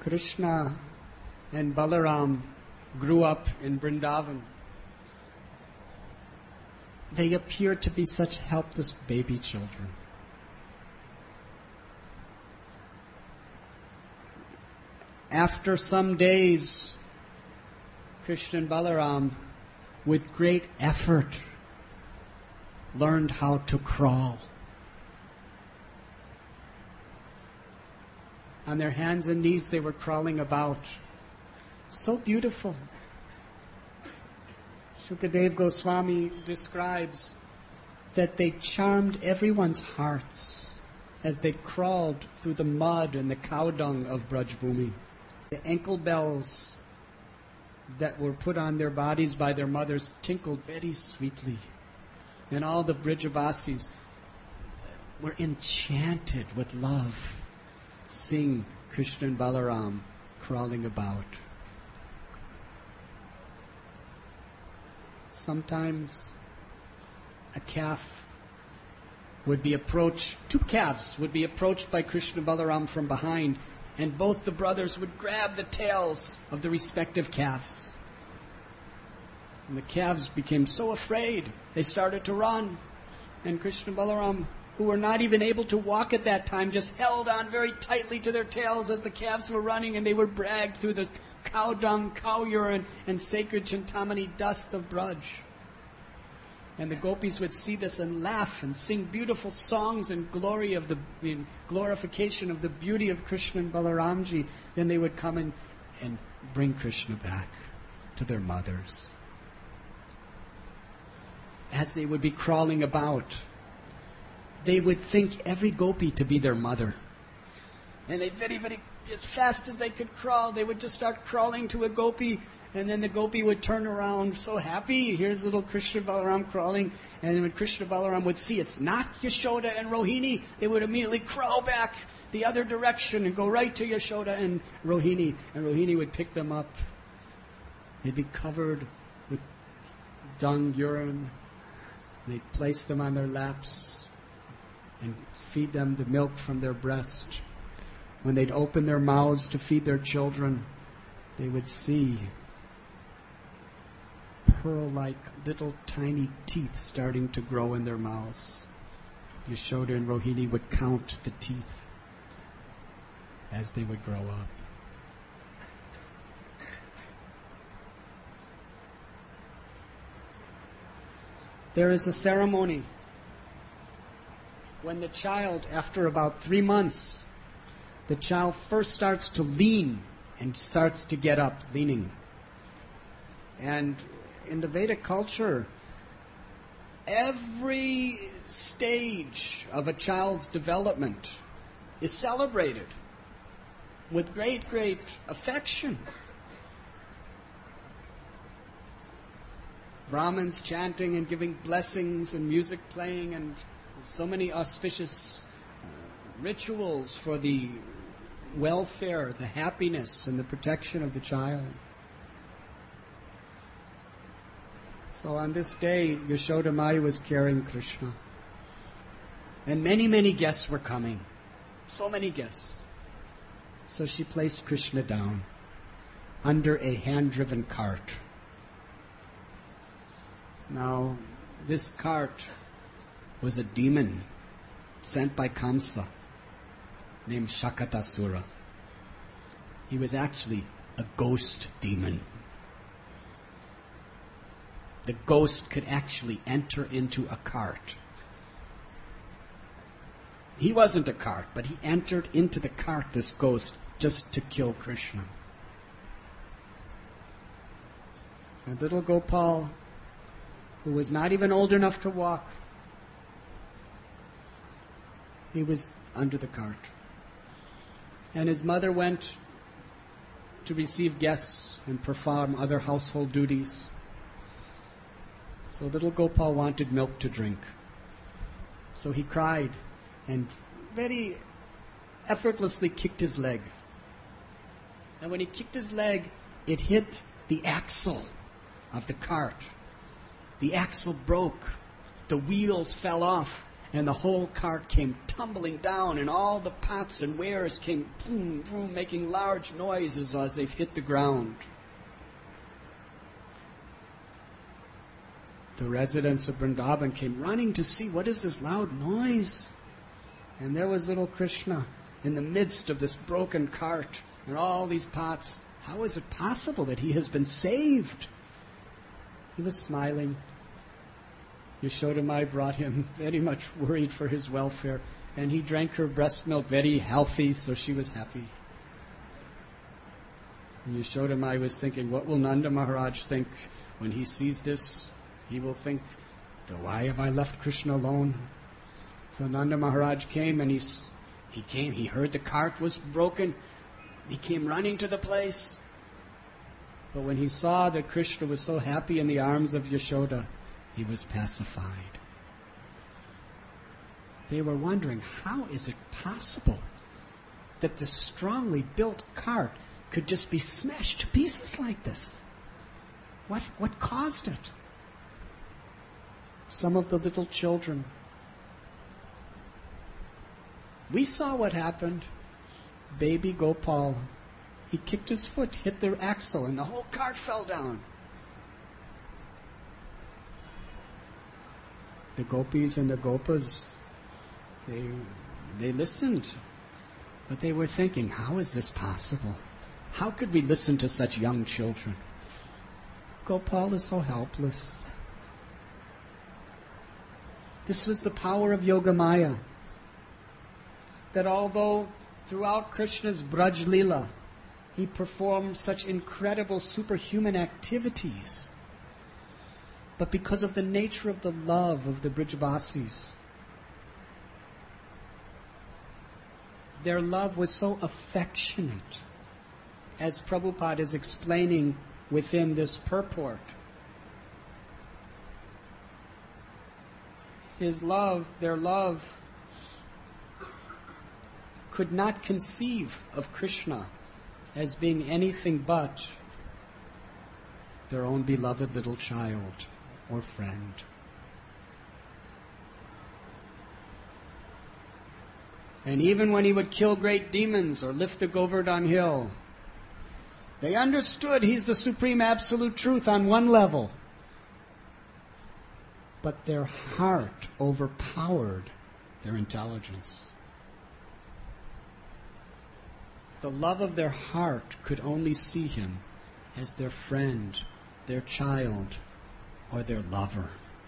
Krishna and Balaram grew up in Vrindavan, they appeared to be such helpless baby children. After some days, Krishna and Balaram, with great effort, learned how to crawl. On their hands and knees, they were crawling about. So beautiful. Shukadev Goswami describes that they charmed everyone's hearts as they crawled through the mud and the cow dung of Brajbhumi. The ankle bells that were put on their bodies by their mothers tinkled very sweetly. And all the Brijavasis were enchanted with love, seeing Krishna and Balaram crawling about. Sometimes a calf would be approached, two calves would be approached by Krishna and Balaram from behind, and both the brothers would grab the tails of the respective calves. And the calves became so afraid, they started to run. And Krishna and Balaram, who were not even able to walk at that time, just held on very tightly to their tails as the calves were running, and they were dragged through the cow dung, cow urine, and sacred Chintamani dust of Braj. And the gopis would see this and laugh and sing beautiful songs in glorification of the beauty of Krishna and Balaramji. Then they would come and bring Krishna back to their mothers. As they would be crawling about, they would think every gopi to be their mother. And they'd as fast as they could crawl, they would just start crawling to a gopi, and then the gopi would turn around so happy. Here's little Krishna Balaram crawling, and when Krishna Balaram would see it's not Yashoda and Rohini, they would immediately crawl back the other direction and go right to Yashoda and Rohini would pick them up. They'd be covered with dung, urine. They'd place them on their laps and feed them the milk from their breast. When they'd open their mouths to feed their children, they would see pearl-like little tiny teeth starting to grow in their mouths. Yashoda and Rohini would count the teeth as they would grow up. There is a ceremony when the child, after about 3 months, the child first starts to lean and starts to get up, leaning. And in the Vedic culture, every stage of a child's development is celebrated with great, great affection. Brahmins chanting and giving blessings and music playing and so many auspicious rituals for the welfare, the happiness, and the protection of the child. So on this day, Yashoda Maya was carrying Krishna. And many, many guests were coming. So many guests. So she placed Krishna down under a hand-driven cart. Now, this cart was a demon sent by Kamsa named Shakatasura. He was actually a ghost demon. The ghost could actually enter into a cart. He wasn't a cart, but he entered into the cart, this ghost, just to kill Krishna. And little Gopal, who was not even old enough to walk, he was under the cart. And his mother went to receive guests and perform other household duties. So little Gopal wanted milk to drink. So he cried and very effortlessly kicked his leg. And when he kicked his leg, it hit the axle of the cart. The axle broke. The wheels fell off. And the whole cart came tumbling down, and all the pots and wares came boom, boom, making large noises as they hit the ground. The residents of Vrindavan came running to see, what is this loud noise? And there was little Krishna in the midst of this broken cart and all these pots. How is it possible that he has been saved? He was smiling. Yashodamai brought him, very much worried for his welfare, and he drank her breast milk very healthy, so she was happy. And Yashodamai was thinking, what will Nanda Maharaj think when he sees this? He will think, why have I left Krishna alone? So Nanda Maharaj came, and he heard the cart was broken. He came running to the place. But when he saw that Krishna was so happy in the arms of Yashoda, he was pacified. They were wondering, how is it possible that this strongly built cart could just be smashed to pieces like this? What caused it? Some of the little children. We saw what happened. Baby Gopal, he kicked his foot, hit the axle, and the whole cart fell down. The gopis and the gopas, they listened. But they were thinking, how is this possible? How could we listen to such young children? Gopal is so helpless. This was the power of Yogamaya. That although throughout Krishna's Braj Leela, he performed such incredible superhuman activities, but because of the nature of the love of the Brijvasis, their love was so affectionate, as Prabhupada is explaining within this purport. Their love, could not conceive of Krishna as being anything but their own beloved little child or friend. And even when he would kill great demons or lift the Govardhan hill, they understood he's the supreme absolute truth on one level. But their heart overpowered their intelligence. The love of their heart could only see him as their friend, their child, or their lover.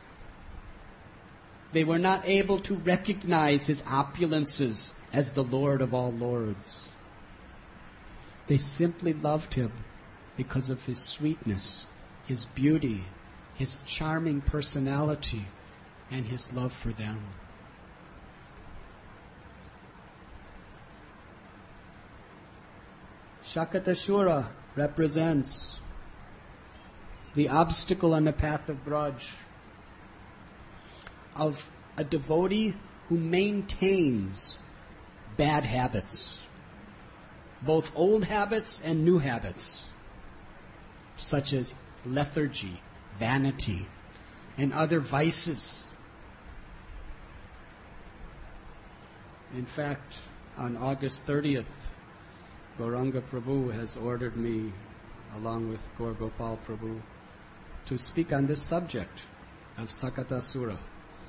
They were not able to recognize his opulences as the Lord of all lords. They simply loved him because of his sweetness, his beauty, his charming personality, and his love for them. Shakatashura represents the obstacle on the path of Braj, of a devotee who maintains bad habits, both old habits and new habits, such as lethargy, vanity, and other vices. In fact, on August 30th, Gauranga Prabhu has ordered me, along with Gaur Gopal Prabhu, to speak on this subject of Sakatasura.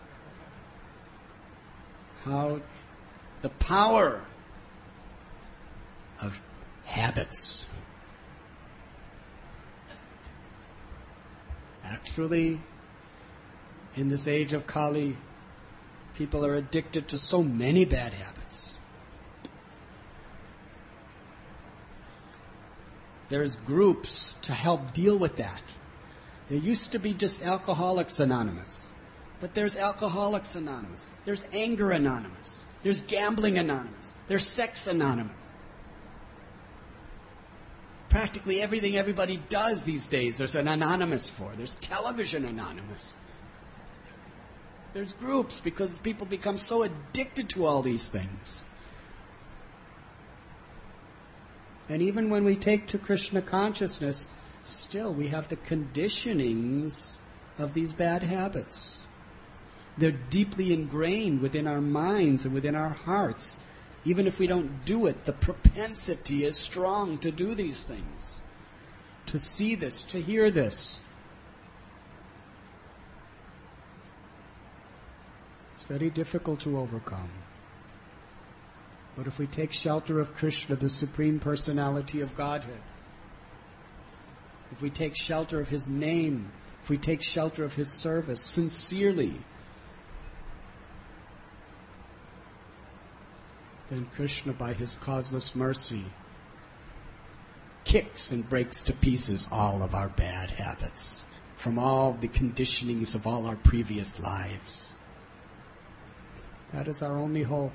How the power of habits. Actually, in this age of Kali, people are addicted to so many bad habits. There's groups to help deal with that. There used to be just Alcoholics Anonymous, but there's Alcoholics Anonymous. There's Anger Anonymous. There's Gambling Anonymous. There's Sex Anonymous. Practically everything everybody does these days, there's an anonymous for. There's Television Anonymous. There's groups because people become so addicted to all these things. And even when we take to Krishna consciousness, still we have the conditionings of these bad habits. They're deeply ingrained within our minds and within our hearts. Even if we don't do it, the propensity is strong to do these things, to see this, to hear this. It's very difficult to overcome. But if we take shelter of Krishna, the Supreme Personality of Godhead, if we take shelter of His name, if we take shelter of His service sincerely, then Krishna, by His causeless mercy, kicks and breaks to pieces all of our bad habits from all the conditionings of all our previous lives. That is our only hope.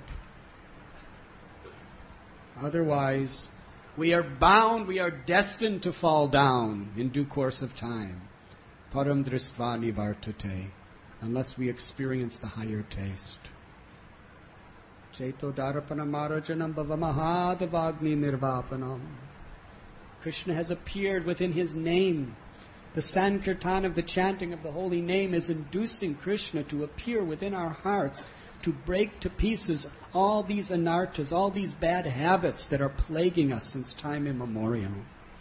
Otherwise, we are bound, we are destined to fall down in due course of time. Param dristvani vartate, unless we experience the higher taste. Chaito darapanam marajanam bhavamahadavagni nirvapanam. Krishna has appeared within His name. The Sankirtan of the chanting of the holy name is inducing Krishna to appear within our hearts, to break to pieces all these anarthas, all these bad habits that are plaguing us since time immemorial.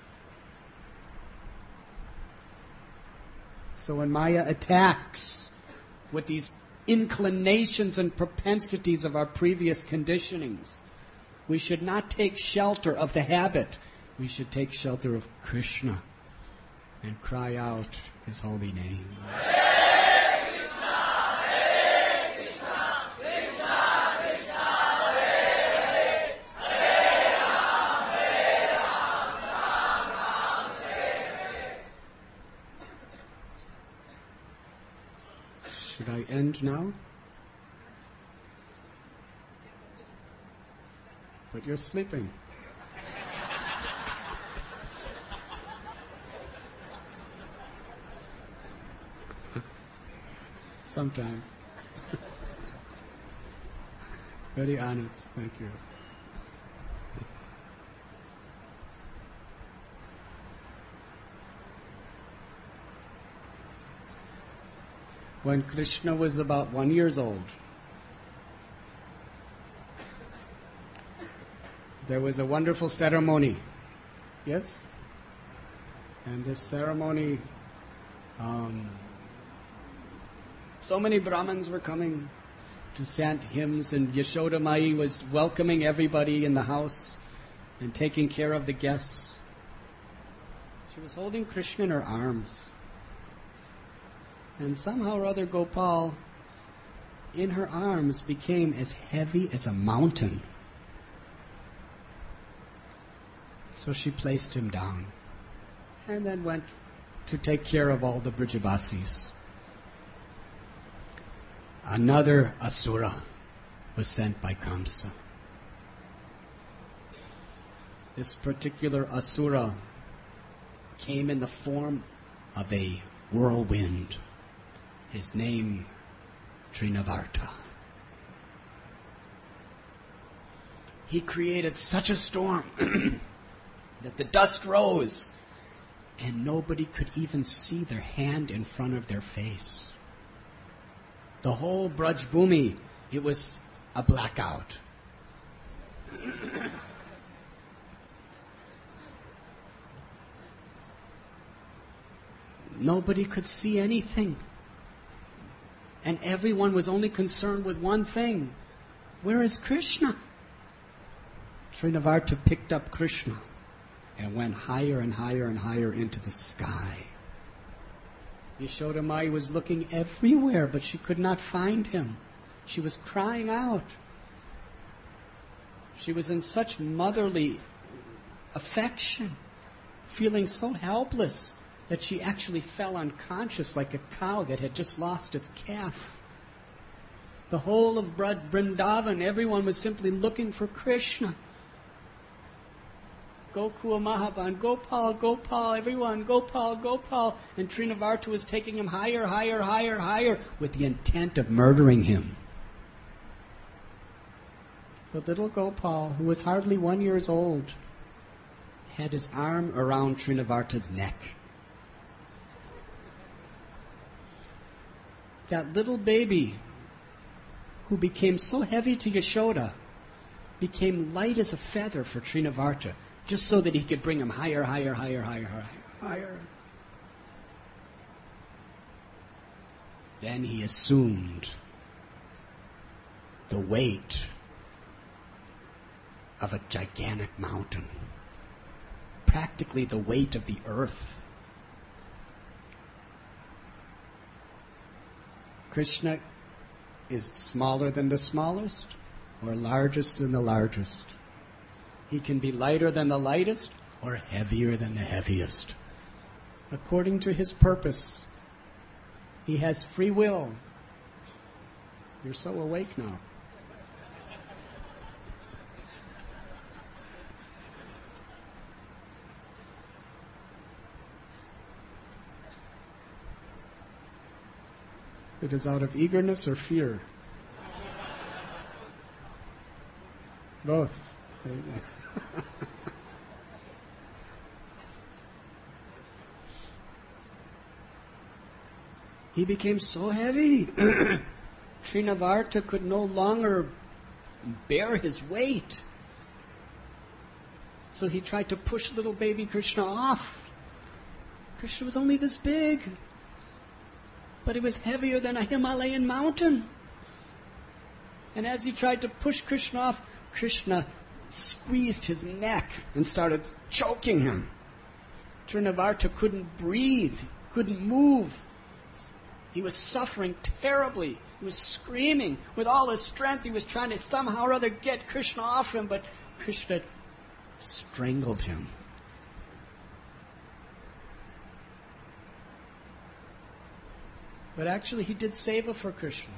So when Maya attacks with these inclinations and propensities of our previous conditionings, we should not take shelter of the habit. We should take shelter of Krishna and cry out His holy name. Should I end now? But you're sleeping. Sometimes. Very honest. Thank you. When Krishna was about 1 year old, there was a wonderful ceremony. Yes? And this ceremony, so many Brahmins were coming to chant hymns, and Yashoda Mai was welcoming everybody in the house and taking care of the guests. She was holding Krishna in her arms. And somehow or other Gopal, in her arms, became as heavy as a mountain. So she placed him down and then went to take care of all the Brijavasis. Another Asura was sent by Kamsa. This particular Asura came in the form of a whirlwind. His name, Trinavarta. He created such a storm that the dust rose and nobody could even see their hand in front of their face. The whole Braj Bhumi, it was a blackout. Nobody could see anything. And everyone was only concerned with one thing. Where is Krishna? Trinavarta picked up Krishna and went higher and higher and higher into the sky. Yashoda Mai was looking everywhere, but she could not find him. She was crying out. She was in such motherly affection, feeling so helpless, that she actually fell unconscious like a cow that had just lost its calf. The whole of Vrindavan, everyone was simply looking for Krishna. Gokula Mahaban, Gopal, Gopal, everyone, Gopal, Gopal. And Trinavarta was taking him higher, higher, higher, higher, with the intent of murdering him. The little Gopal, who was hardly 1 year old, had his arm around Trinavarta's neck. That little baby who became so heavy to Yashoda, became light as a feather for Trinavarta, just so that he could bring him higher, higher, higher, higher, higher, higher. Then he assumed the weight of a gigantic mountain, practically the weight of the earth. Krishna is smaller than the smallest or largest than the largest. He can be lighter than the lightest or heavier than the heaviest, according to his purpose. He has free will. You're so awake now. It is out of eagerness or fear? Both. He became so heavy. Trinavarta could no longer bear his weight. So he tried to push little baby Krishna off. Krishna was only this big, but it was heavier than a Himalayan mountain. And as he tried to push Krishna off, Krishna squeezed his neck and started choking him. Trinavarta couldn't breathe, couldn't move. He was suffering terribly. He was screaming with all his strength. He was trying to somehow or other get Krishna off him, but Krishna strangled him. But actually he did seva for Krishna.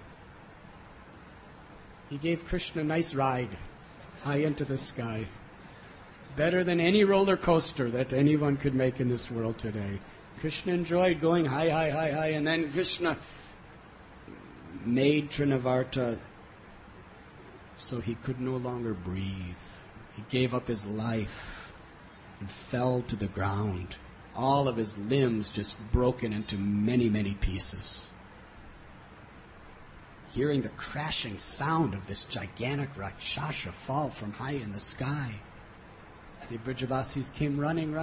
He gave Krishna a nice ride high into the sky. Better than any roller coaster that anyone could make in this world today. Krishna enjoyed going high, high, high, high, and then Krishna made Trinavarta so he could no longer breathe. He gave up his life and fell to the ground. All of his limbs just broken into many, many pieces. Hearing the crashing sound of this gigantic Rakshasa fall from high in the sky, the Brajavasis came running.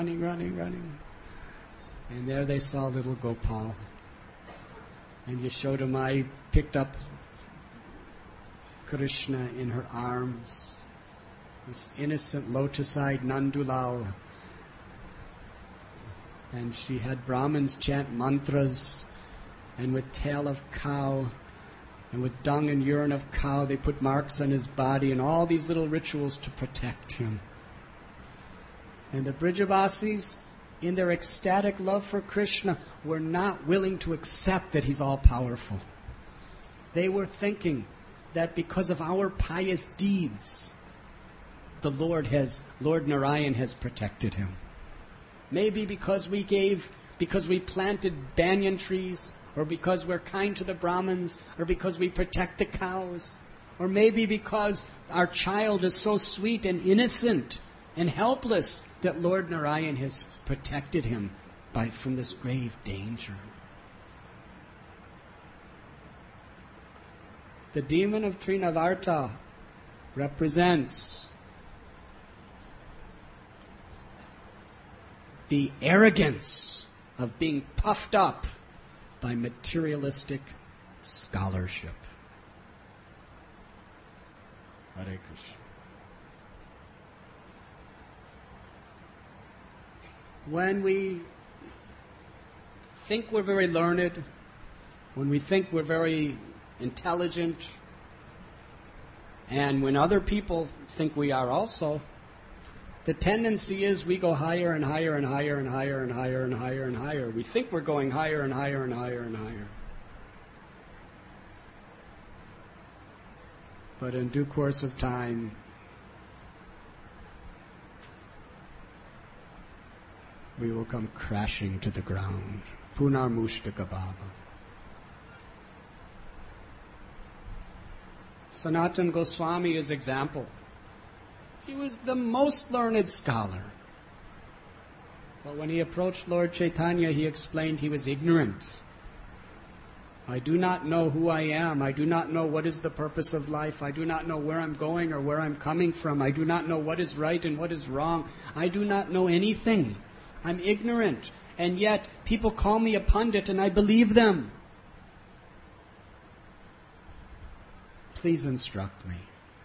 And there they saw little Gopal. And Yashoda Mai picked up Krishna in her arms, this innocent lotus-eyed Nandulal. And she had Brahmins chant mantras, and with tail of cow, and with dung and urine of cow, they put marks on his body, and all these little rituals to protect him. And the Brajavasis, in their ecstatic love for Krishna, were not willing to accept that he's all-powerful. They were thinking that because of our pious deeds, the Lord Narayan has protected him. Maybe because we planted banyan trees, or because we're kind to the Brahmins, or because we protect the cows, or maybe because our child is so sweet and innocent and helpless that Lord Narayan has protected him from this grave danger. The demon of Trinavarta represents the arrogance of being puffed up by materialistic scholarship. Hare Krishna. When we think we're very learned, when we think we're very intelligent, and when other people think we are also, the tendency is we go higher and higher and higher and higher and higher and higher and higher. We think we're going higher and higher and higher and higher. But in due course of time, we will come crashing to the ground. Punarmushtaka Baba. Sanatana Goswami is example. He was the most learned scholar. But when he approached Lord Chaitanya, he explained he was ignorant I do not know who I am. I do not know what is the purpose of life. I do not know where I'm going or where I'm coming from. I do not know what is right and what is wrong. I do not know anything. I'm ignorant. And yet, people call me a pundit and I believe them. Please instruct me.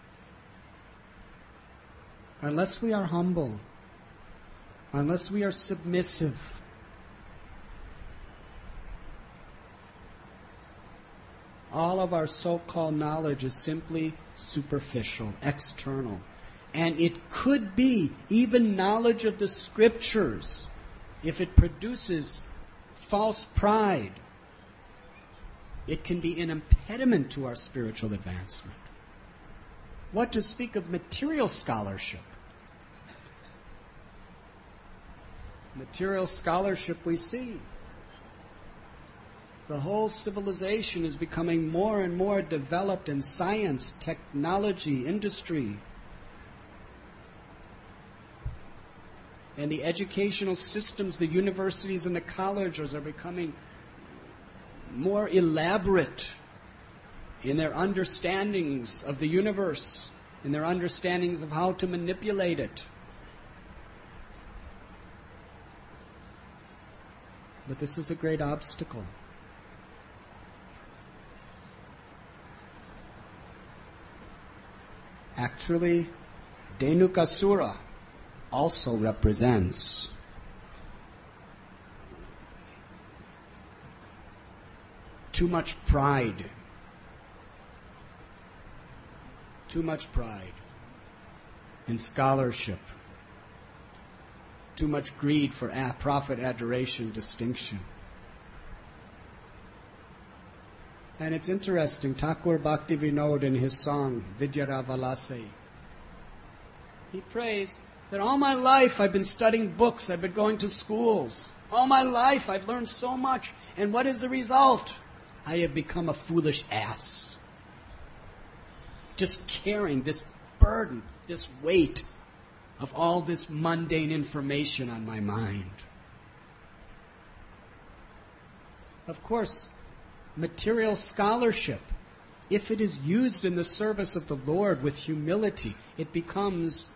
Unless we are humble, unless we are submissive, all of our so-called knowledge is simply superficial, external. And it could be even knowledge of the Scriptures if it produces false pride. It can be an impediment to our spiritual advancement. What to speak of material scholarship? Material scholarship we see. The whole civilization is becoming more and more developed in science, technology, industry. And the educational systems, the universities and the colleges are becoming more elaborate in their understandings of the universe, in their understandings of how to manipulate it. But this is a great obstacle. Actually, Dhenukasura also represents too much pride. Too much pride in scholarship. Too much greed for profit, adoration, distinction. And it's interesting, Thakur Bhaktivinoda in his song, Vidyaravalase, he prays that all my life I've been studying books, I've been going to schools. All my life I've learned so much. And what is the result? I have become a foolish ass. Just carrying this burden, this weight of all this mundane information on my mind. Of course, material scholarship, if it is used in the service of the Lord with humility, it becomes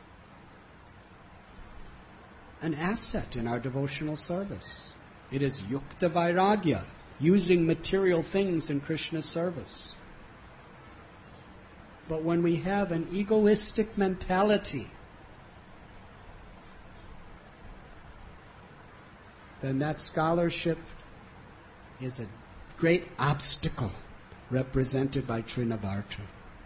an asset in our devotional service. It is yukta vairagya, using material things in Krishna's service. But when we have an egoistic mentality, then that scholarship is a great obstacle represented by Trinavarta.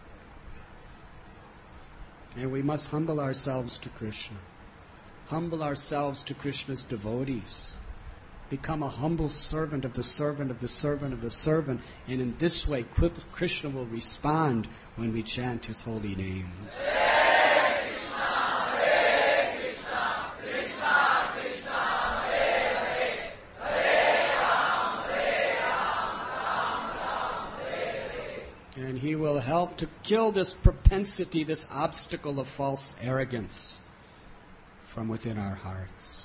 And we must humble ourselves to Krishna. Humble ourselves to Krishna's devotees. Become a humble servant of the servant of the servant of the servant. And in this way, Krishna will respond when we chant His holy name. Hare Krishna, Hare Krishna, Krishna Krishna, Hare Hare, Hare Ram, Ram Ram, Hare Hare. And He will help to kill this propensity, this obstacle of false arrogance from within our hearts.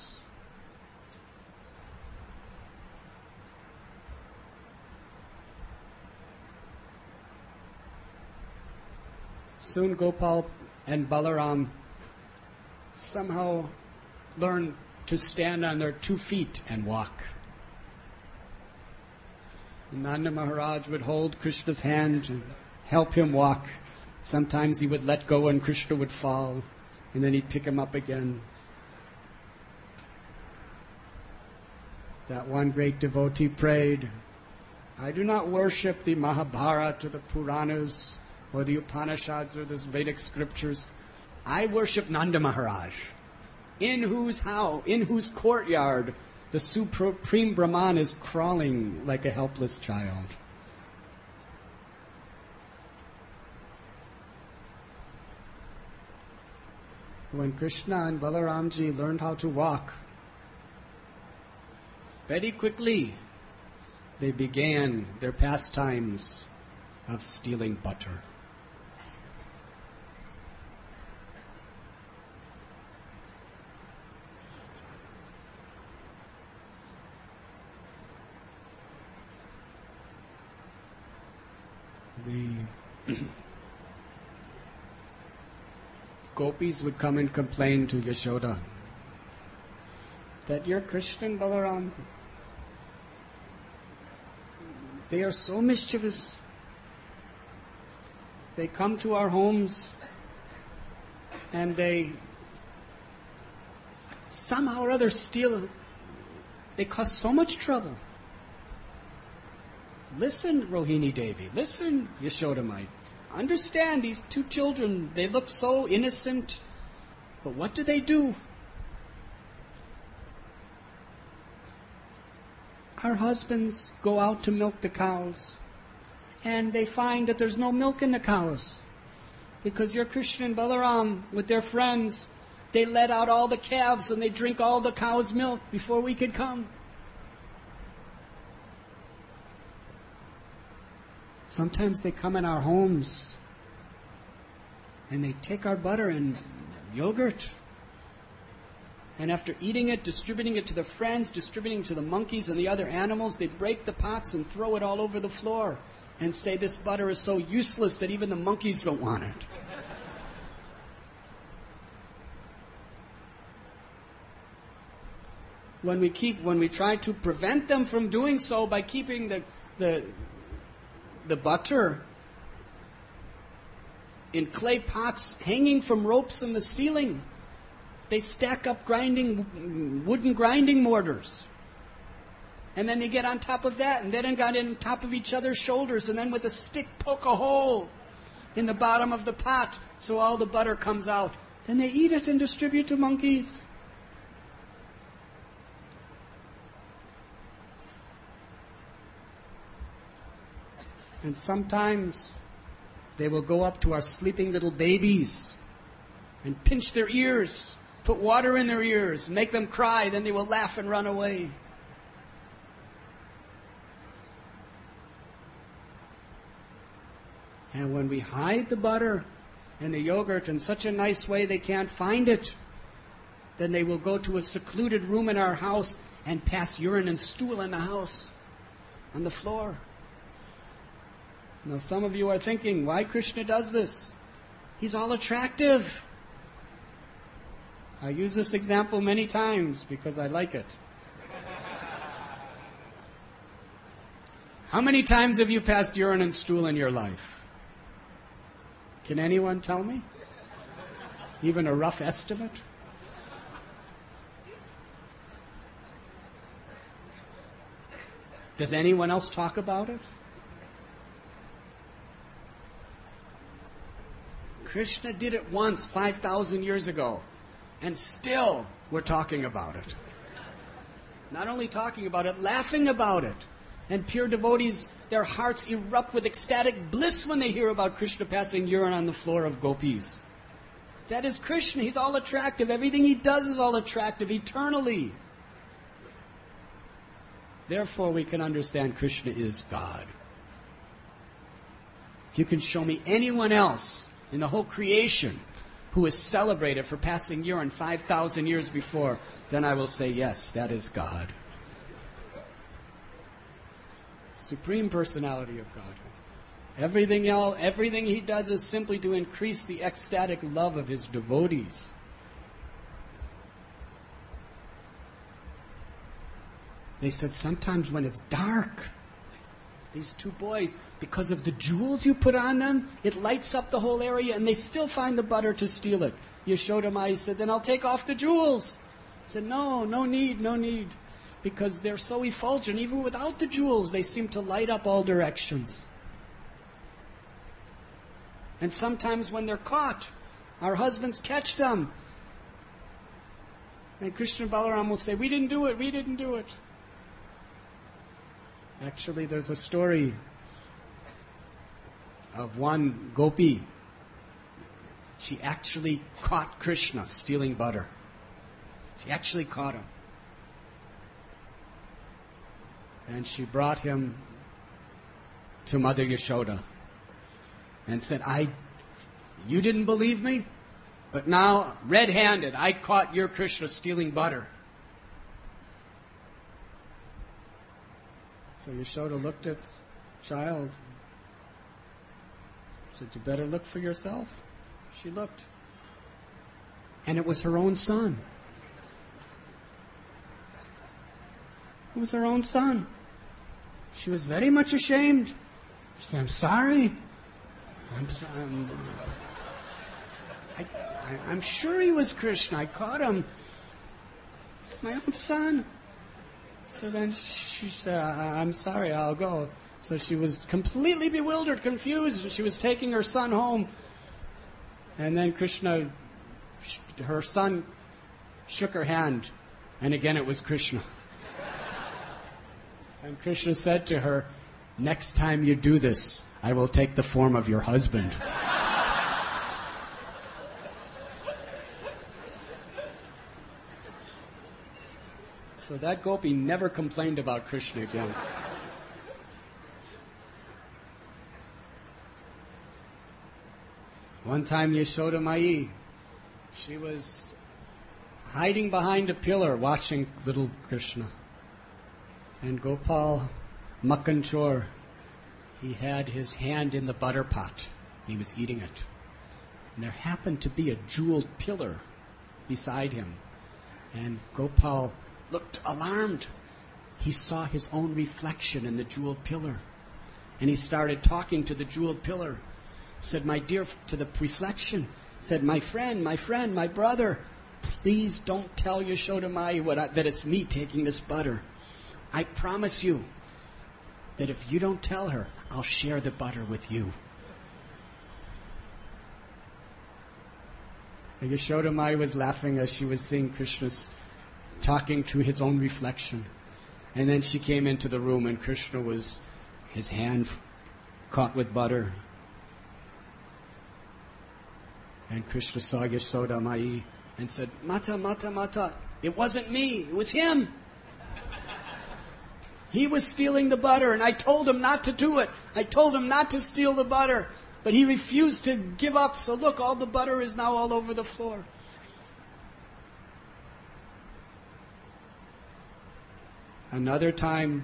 Soon Gopal and Balaram somehow learned to stand on their 2 feet and walk. And Nanda Maharaj would hold Krishna's hand and help him walk. Sometimes he would let go and Krishna would fall, and then he'd pick him up again. That one great devotee prayed, I do not worship the Mahabharata or the Puranas or the Upanishads or the Vedic scriptures. I worship Nanda Maharaj, in whose courtyard the Supreme Brahman is crawling like a helpless child. When Krishna and Balaramji learned how to walk, very quickly they began their pastimes of stealing butter. The gopis would come and complain to Yashoda that your Krishna and Balaram, they are so mischievous. They come to our homes and they somehow or other steal. They cause so much trouble. Listen, Rohini Devi. Listen, Yashodamai. Understand these two children. They look so innocent. But what do? Our husbands go out to milk the cows. And they find that there's no milk in the cows. Because your Krishna and Balaram, with their friends, they let out all the calves and they drink all the cow's milk before we could come. Sometimes they come in our homes and they take our butter and yogurt. And after eating it, distributing it to their friends, distributing it to the monkeys and the other animals, they break the pots and throw it all over the floor and say this butter is so useless that even the monkeys don't want it. When we try to prevent them from doing so by keeping the butter in clay pots hanging from ropes in the ceiling, they stack up wooden grinding mortars. And then they get on top of that, and then got on top of each other's shoulders, and then with a stick poke a hole in the bottom of the pot so all the butter comes out. Then they eat it and distribute to monkeys. And sometimes they will go up to our sleeping little babies and pinch their ears, put water in their ears, make them cry, then they will laugh and run away. And when we hide the butter and the yogurt in such a nice way they can't find it, then they will go to a secluded room in our house and pass urine and stool in the house, on the floor. Now some of you are thinking, why Krishna does this? He's all attractive. I use this example many times because I like it. How many times have you passed urine and stool in your life? Can anyone tell me? Even a rough estimate? Does anyone else talk about it? Krishna did it once 5,000 years ago, and still we're talking about it. Not only talking about it, laughing about it. And pure devotees, their hearts erupt with ecstatic bliss when they hear about Krishna passing urine on the floor of gopis. That is Krishna. He's all attractive. Everything he does is all attractive eternally. Therefore, we can understand Krishna is God. If you can show me anyone else in the whole creation who is celebrated for passing urine 5,000 years before, then I will say, yes, that is God. Supreme Personality of God. Everything he does is simply to increase the ecstatic love of his devotees. They said sometimes when it's dark, these two boys, because of the jewels you put on them, it lights up the whole area and they still find the butter to steal it. Yashodamai said, then I'll take off the jewels. He said, no need. Because they're so effulgent, even without the jewels, they seem to light up all directions. And sometimes when they're caught, our husbands catch them. And Krishna and Balaram will say, we didn't do it. Actually, there's a story of one gopi. She actually caught Krishna stealing butter. She actually caught him. And she brought him to Mother Yashoda and said, you didn't believe me, but now, red-handed, I caught your Krishna stealing butter. So Yashoda looked at the child He said, you better look for yourself. She looked. And it was her own son. It was her own son. She was very much ashamed. She said, I'm sorry. I'm sure he was Krishna. I caught him. It's my own son. So then she said, I'm sorry, I'll go. So she was completely bewildered, confused. She was taking her son home. And then Krishna, her son, shook her hand. And again it was Krishna. And Krishna said to her, next time you do this, I will take the form of your husband. So that gopi never complained about Krishna again. One time Yashoda Mai, she was hiding behind a pillar watching little Krishna. And Gopal Makkanchor, he had his hand in the butter pot. He was eating it. And there happened to be a jeweled pillar beside him. And Gopal looked alarmed. He saw his own reflection in the jeweled pillar. And he started talking to the jeweled pillar. Said, my dear, to the reflection, said, my friend, my brother, please don't tell Yashoda Mai that it's me taking this butter. I promise you that if you don't tell her, I'll share the butter with you. And Yashoda Mai was laughing as she was seeing Krishna talking to his own reflection. And then she came into the room and Krishna was, his hand caught with butter. And Krishna saw Yashoda Mai and said, Mata, it wasn't me, it was him. He was stealing the butter, and I told him not to do it. I told him not to steal the butter, but he refused to give up. So look, all the butter is now all over the floor. Another time,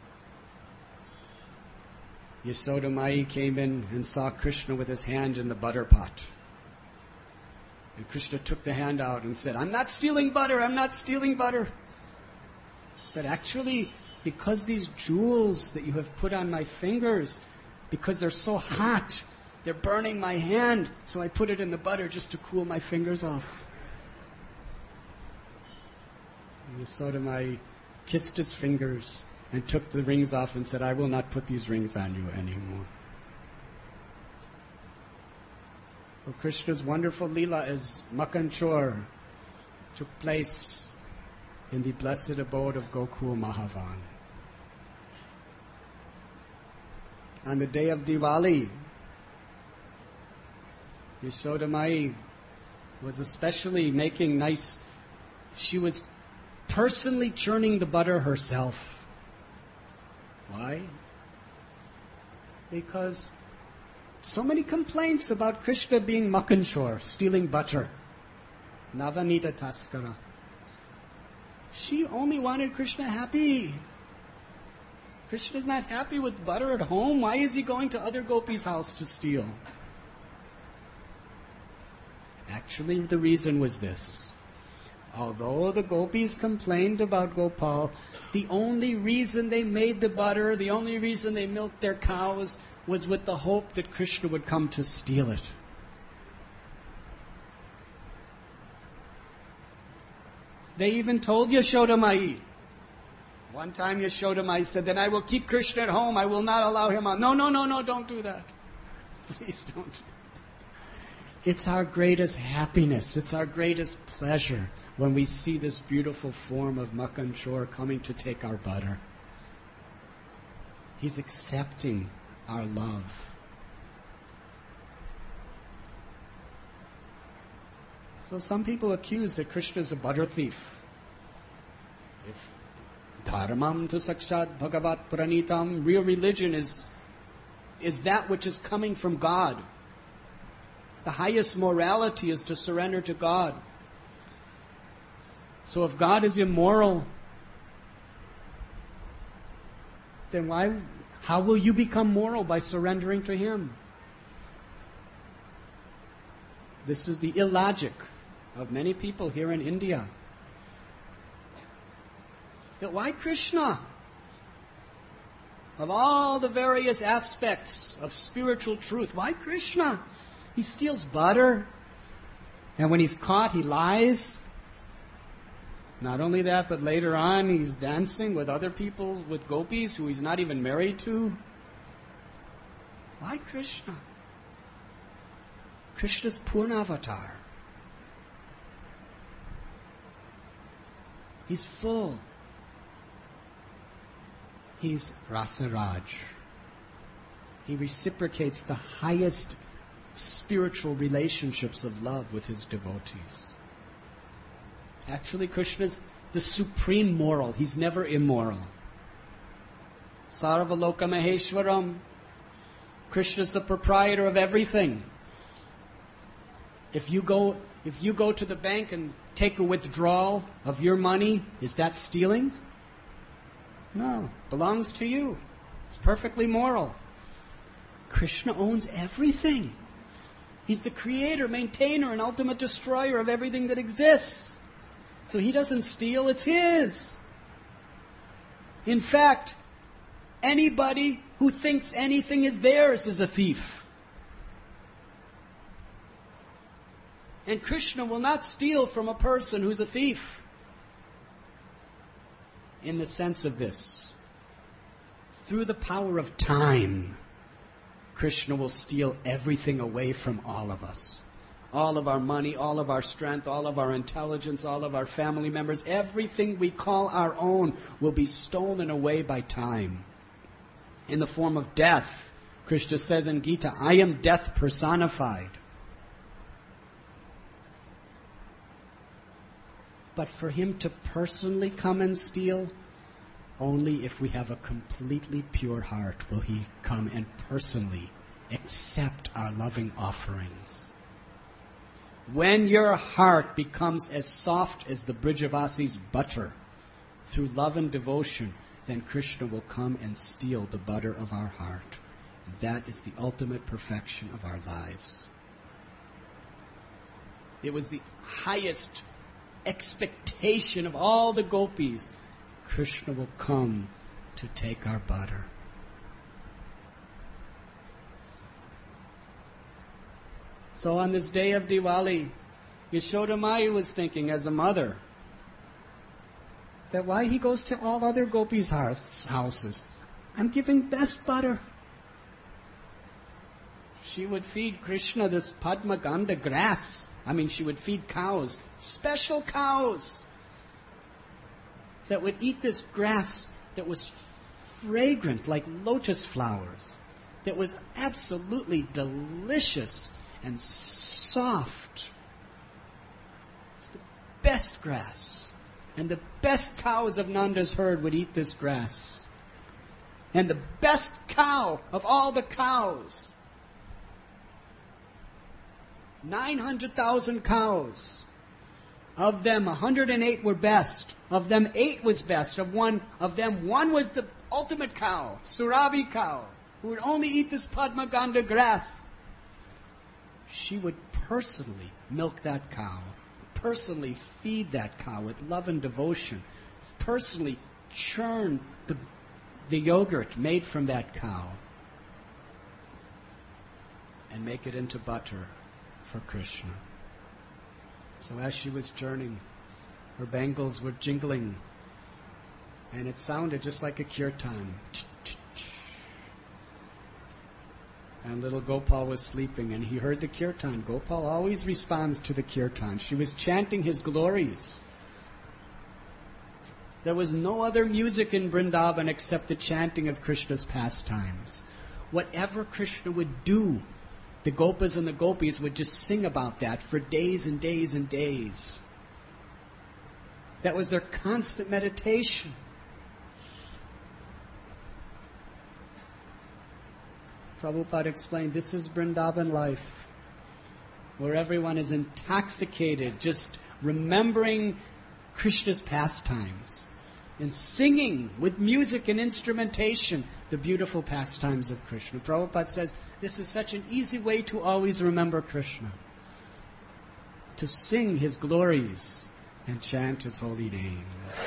Yashoda Mai came in and saw Krishna with his hand in the butter pot. And Krishna took the hand out and said, I'm not stealing butter, I'm not stealing butter. He said, actually, because these jewels that you have put on my fingers, because they're so hot, they're burning my hand, so I put it in the butter just to cool my fingers off. And Yashoda Mai kissed his fingers and took the rings off and said, I will not put these rings on you anymore. So Krishna's wonderful Leela as Makkanchor took place in the blessed abode of Gokul Mahavan. On the day of Diwali, Yashoda Mai was especially making nice, she was personally churning the butter herself. Why? Because so many complaints about Krishna being Makkanchor, stealing butter. Navanita Taskara. She only wanted Krishna happy. Krishna's not happy with butter at home. Why is he going to other gopis' house to steal? Actually, the reason was this. Although the gopis complained about Gopal, the only reason they made the butter, the only reason they milked their cows, was with the hope that Krishna would come to steal it. They even told Yashoda Mai. One time Yashoda Mai said, then I will keep Krishna at home. I will not allow him out. No, don't do that. Please don't. It's our greatest happiness. It's our greatest pleasure when we see this beautiful form of Makkanchor coming to take our butter. He's accepting our love. So some people accuse that Krishna is a butter thief. If dharmam tu sakshat bhagavat pranitam, real religion is that which is coming from God. The highest morality is to surrender to God. So if God is immoral, then how will you become moral? By surrendering to Him. This is the illogic of many people here in India. That why Krishna? Of all the various aspects of spiritual truth, why Krishna? He steals butter. And when he's caught, he lies. Not only that, but later on, he's dancing with other people, with gopis who he's not even married to. Why Krishna? Krishna's Purnavatar. He's full. He's Rasaraj. He reciprocates the highest spiritual relationships of love with his devotees. Actually, Krishna's the supreme moral. He's never immoral. Sarvaloka Maheshwaram. Krishna's the proprietor of everything. If you go to the bank and take a withdrawal of your money, is that stealing? No, belongs to you. It's perfectly moral. Krishna owns everything. He's the creator, maintainer, and ultimate destroyer of everything that exists. So he doesn't steal, it's his. In fact, anybody who thinks anything is theirs is a thief. And Krishna will not steal from a person who's a thief. In the sense of this, through the power of time, Krishna will steal everything away from all of us. All of our money, all of our strength, all of our intelligence, all of our family members, everything we call our own will be stolen away by time. In the form of death. Krishna says in Gita, I am death personified. But for him to personally come and steal, only if we have a completely pure heart will he come and personally accept our loving offerings. When your heart becomes as soft as the Brijavasi's butter through love and devotion, then Krishna will come and steal the butter of our heart. And that is the ultimate perfection of our lives. It was the highest expectation of all the gopis. Krishna will come to take our butter. So on this day of Diwali, Yashoda Maya was thinking as a mother that why he goes to all other gopis' houses. I'm giving best butter. She would feed Krishna this Padma Ganda grass. She would feed cows, special cows, that would eat this grass that was fragrant like lotus flowers, that was absolutely delicious and soft. It's the best grass. And the best cows of Nanda's herd would eat this grass. And the best cow of all the cows, 900,000 cows. Of them, 108 were best. Of them, 8 was best. Of them, 1 was the ultimate cow, Surabhi cow, who would only eat this Padma Ganda grass. She would personally milk that cow, personally feed that cow with love and devotion, personally churn the yogurt made from that cow, and make it into butter for Krishna. So as she was churning, her bangles were jingling, and it sounded just like a kirtan. And little Gopal was sleeping, and he heard the kirtan. Gopal always responds to the kirtan. She was chanting his glories. There was no other music in Vrindavan except the chanting of Krishna's pastimes. Whatever Krishna would do, the Gopas and the Gopis would just sing about that for days and days and days. That was their constant meditation. Prabhupada explained, this is Vrindavan life, where everyone is intoxicated, just remembering Krishna's pastimes and singing with music and instrumentation the beautiful pastimes of Krishna. Prabhupada says, this is such an easy way to always remember Krishna. to sing His glories and chant His holy name.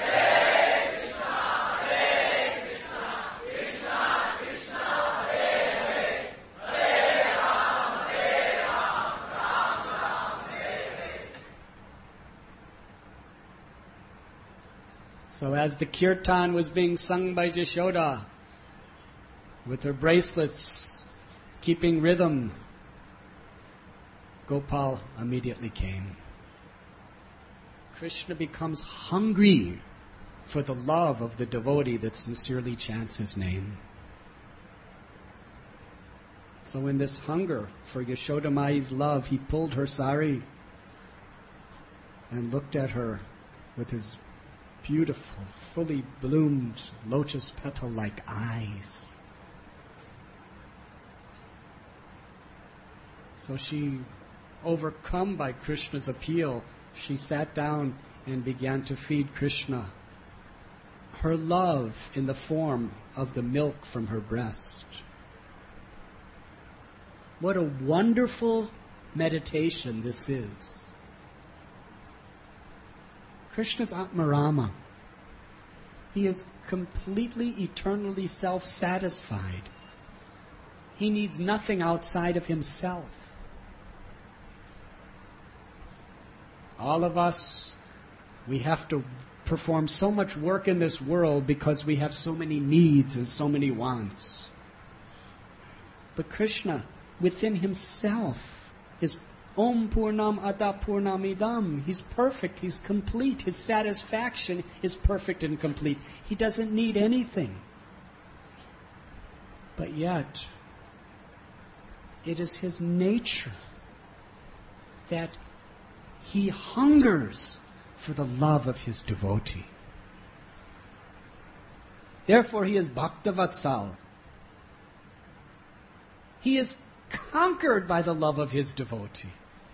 So as the kirtan was being sung by Yashoda, with her bracelets keeping rhythm, Gopal immediately came. Krishna becomes hungry for the love of the devotee that sincerely chants his name. So in this hunger for Yashoda Mai's love, he pulled her sari and looked at her with his beautiful, fully bloomed, lotus petal-like eyes. So she, overcome by Krishna's appeal, she sat down and began to feed Krishna her love in the form of the milk from her breast. What a wonderful meditation this is. Krishna's Atmarama. He is completely, eternally self-satisfied. He needs nothing outside of himself. All of us, we have to perform so much work in this world because we have so many needs and so many wants. But Krishna, within himself, is Om Purnam Ada Purnamidam. He's perfect, he's complete. His satisfaction is perfect and complete. He doesn't need anything. But yet, it is his nature that he hungers for the love of his devotee. Therefore, he is Bhaktavatsal. He is conquered by the love of his devotee.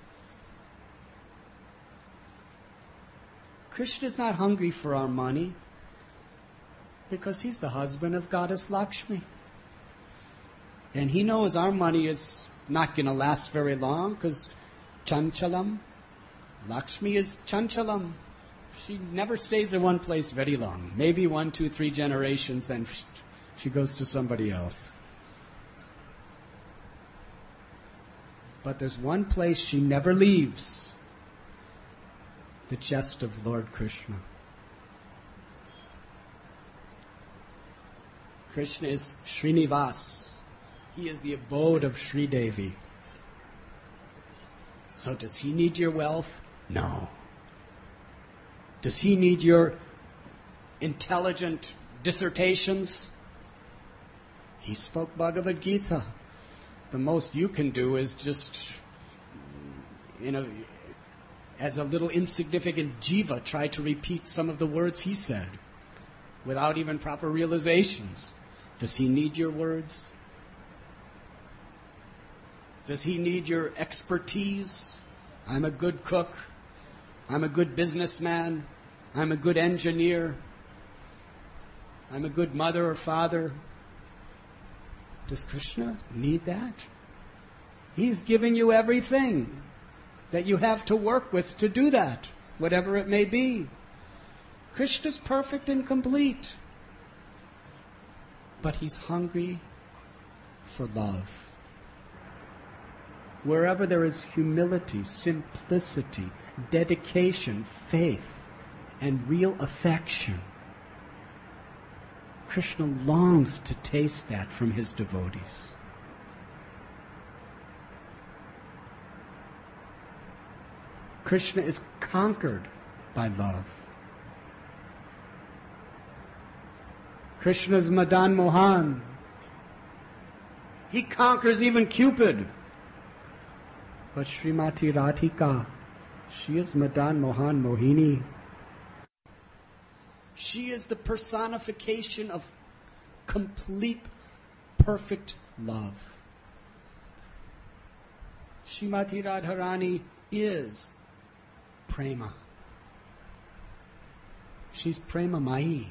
Krishna is not hungry for our money because he's the husband of Goddess Lakshmi. And he knows our money is not going to last very long because Chanchalam, Lakshmi is Chanchalam. She never stays in one place very long. Maybe 1, 2, 3 generations, then she goes to somebody else. But there's one place she never leaves. The chest of Lord Krishna. Krishna is Srinivas. He is the abode of Sri Devi. So does he need your wealth? No. Does he need your intelligent dissertations? He spoke Bhagavad Gita. The most you can do is just, as a little insignificant jiva, try to repeat some of the words he said without even proper realizations. Does he need your words? Does he need your expertise? I'm a good cook. I'm a good businessman. I'm a good engineer. I'm a good mother or father. Does Krishna need that? He's giving you everything that you have to work with to do that, whatever it may be. Krishna's perfect and complete. But he's hungry for love. Wherever there is humility, simplicity, dedication, faith, and real affection, Krishna longs to taste that from his devotees. Krishna is conquered by love. Krishna is Madan Mohan. He conquers even Cupid. But Srimati Radhika, she is Madan Mohan Mohini. She is the personification of complete, perfect love. Srimati Radharani is Prema. She's Prema Mai.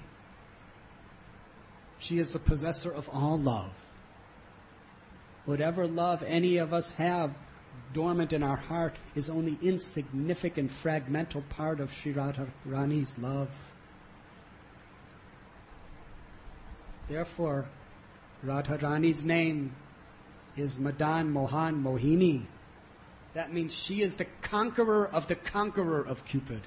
She is the possessor of all love. Whatever love any of us have dormant in our heart is only insignificant, fragmental part of Sri Radharani's love. Therefore, Radharani's name is Madan Mohan Mohini. That means she is the conqueror of Cupid.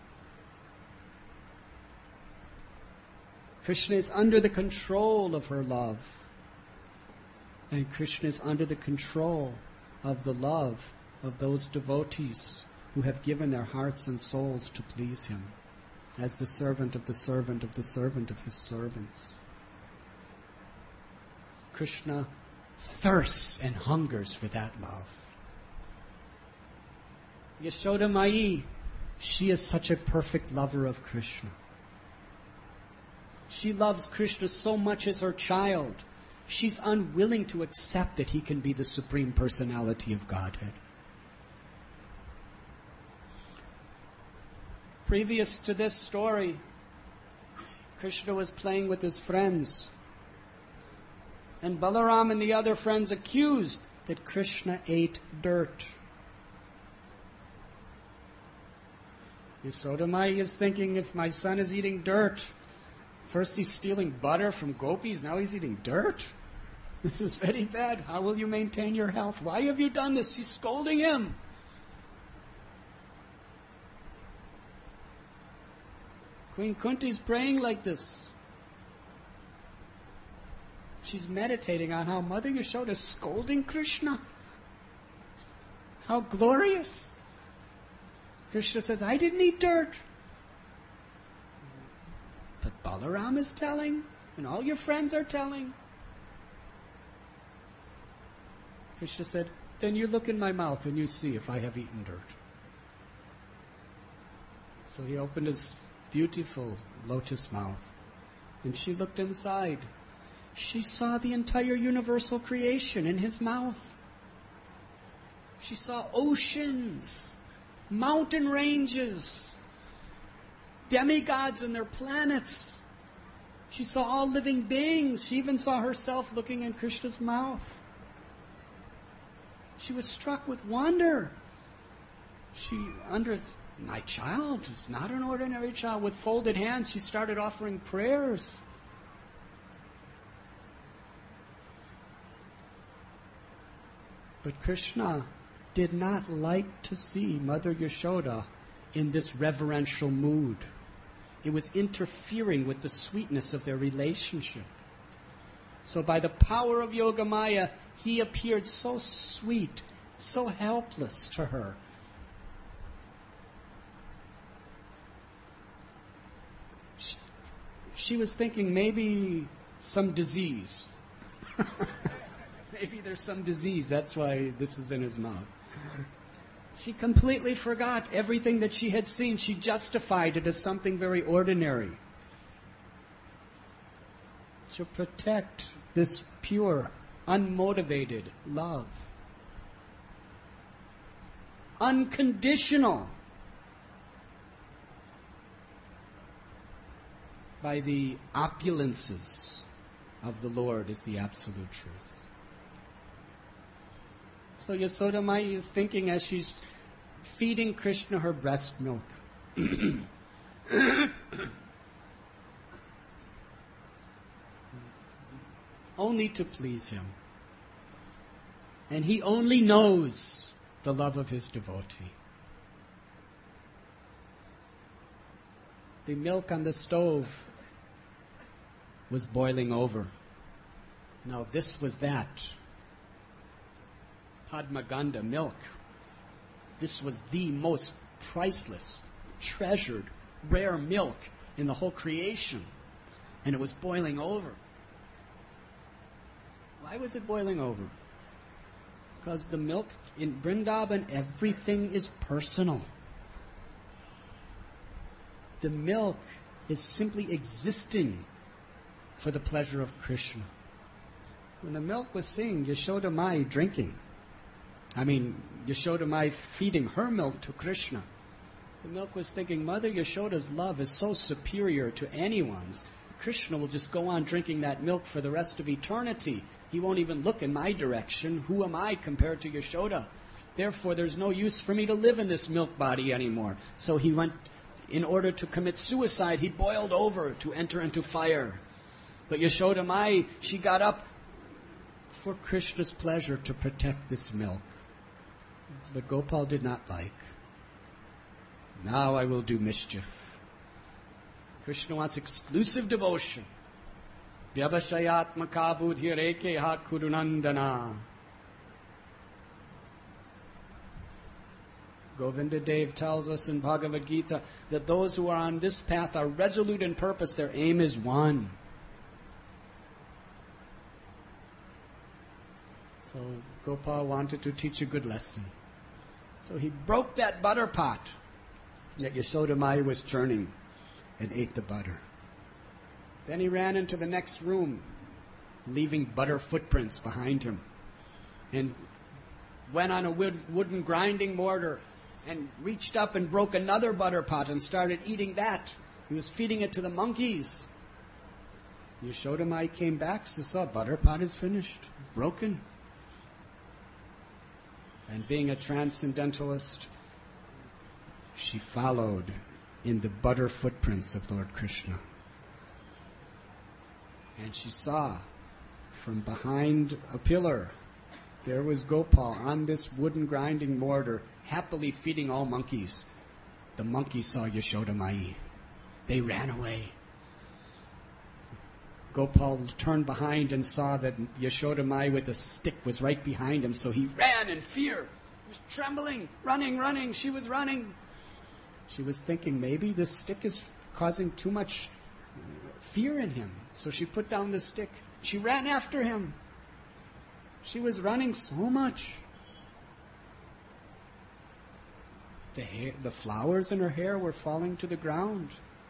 Krishna is under the control of her love. And Krishna is under the control of the love of those devotees who have given their hearts and souls to please him, as the servant of the servant of the servant of his servants. Krishna thirsts and hungers for that love. Yashoda Mai, she is such a perfect lover of Krishna. She loves Krishna so much as her child. She's unwilling to accept that he can be the Supreme Personality of Godhead. Previous to this story, Krishna was playing with his friends. And Balaram and the other friends accused that Krishna ate dirt. Yasodamai is thinking, if my son is eating dirt, first he's stealing butter from gopis, now he's eating dirt? This is very bad. How will you maintain your health? Why have you done this? She's scolding him. Queen Kunti is praying like this. She's meditating on how Mother Yashoda is scolding Krishna. How glorious. Krishna says, I didn't eat dirt. But Balaram is telling, and all your friends are telling. Krishna said, then you look in my mouth and you see if I have eaten dirt. So he opened his beautiful lotus mouth, and she looked inside. She saw the entire universal creation in his mouth. She saw oceans, mountain ranges, demigods and their planets. She saw all living beings. She even saw herself looking in Krishna's mouth. She was struck with wonder. My child is not an ordinary child. With folded hands, she started offering prayers. But Krishna did not like to see Mother Yashoda in this reverential mood. It was interfering with the sweetness of their relationship. So by the power of Yogamaya, he appeared so sweet, so helpless to her. She was thinking maybe some disease. Maybe there's some disease, that's why this is in his mouth. She completely forgot everything that she had seen. She justified it as something very ordinary. To protect this pure, unmotivated love. Unconditional. By the opulences of the Lord is the absolute truth. So Yasoda Mai is thinking as she's feeding Krishna her breast milk. Only to please him. And he only knows the love of his devotee. The milk on the stove was boiling over. Now this was that. Padmaganda milk. This was the most priceless, treasured, rare milk in the whole creation. And it was boiling over. Why was it boiling over? Because the milk in Vrindavan, everything is personal. The milk is simply existing for the pleasure of Krishna. When the milk was seeing Yashoda Mai drinking, Yashoda Mai feeding her milk to Krishna, the milk was thinking, Mother Yashoda's love is so superior to anyone's. Krishna will just go on drinking that milk for the rest of eternity. He won't even look in my direction. Who am I compared to Yashoda? Therefore, there's no use for me to live in this milk body anymore. So he went, in order to commit suicide, he boiled over to enter into fire. But Yashoda Mai, she got up for Krishna's pleasure to protect this milk. But Gopal did not like. Now I will do mischief. Krishna wants exclusive devotion. Vyavashayatmaka buddhirekeha kurunandana. Govinda Dev tells us in Bhagavad Gita that those who are on this path are resolute in purpose. Their aim is one. So Gopal wanted to teach a good lesson. So he broke that butter pot that Yashoda Mai was churning and ate the butter. Then he ran into the next room, leaving butter footprints behind him, and went on a wooden grinding mortar and reached up and broke another butter pot and started eating that. He was feeding it to the monkeys. Yashoda Mai came back and saw butter pot is finished, broken. And being a transcendentalist, she followed in the butter footprints of Lord Krishna. And she saw from behind a pillar, there was Gopal on this wooden grinding mortar, happily feeding all monkeys. The monkeys saw Yashoda Mai. They ran away. Gopal turned behind and saw that Yashoda Mai with a stick was right behind him, so he ran in fear. He was trembling, running. She was running. She was thinking, maybe this stick is causing too much fear in him. So she put down the stick. She ran after him. She was running so much. The flowers in her hair were falling to the ground.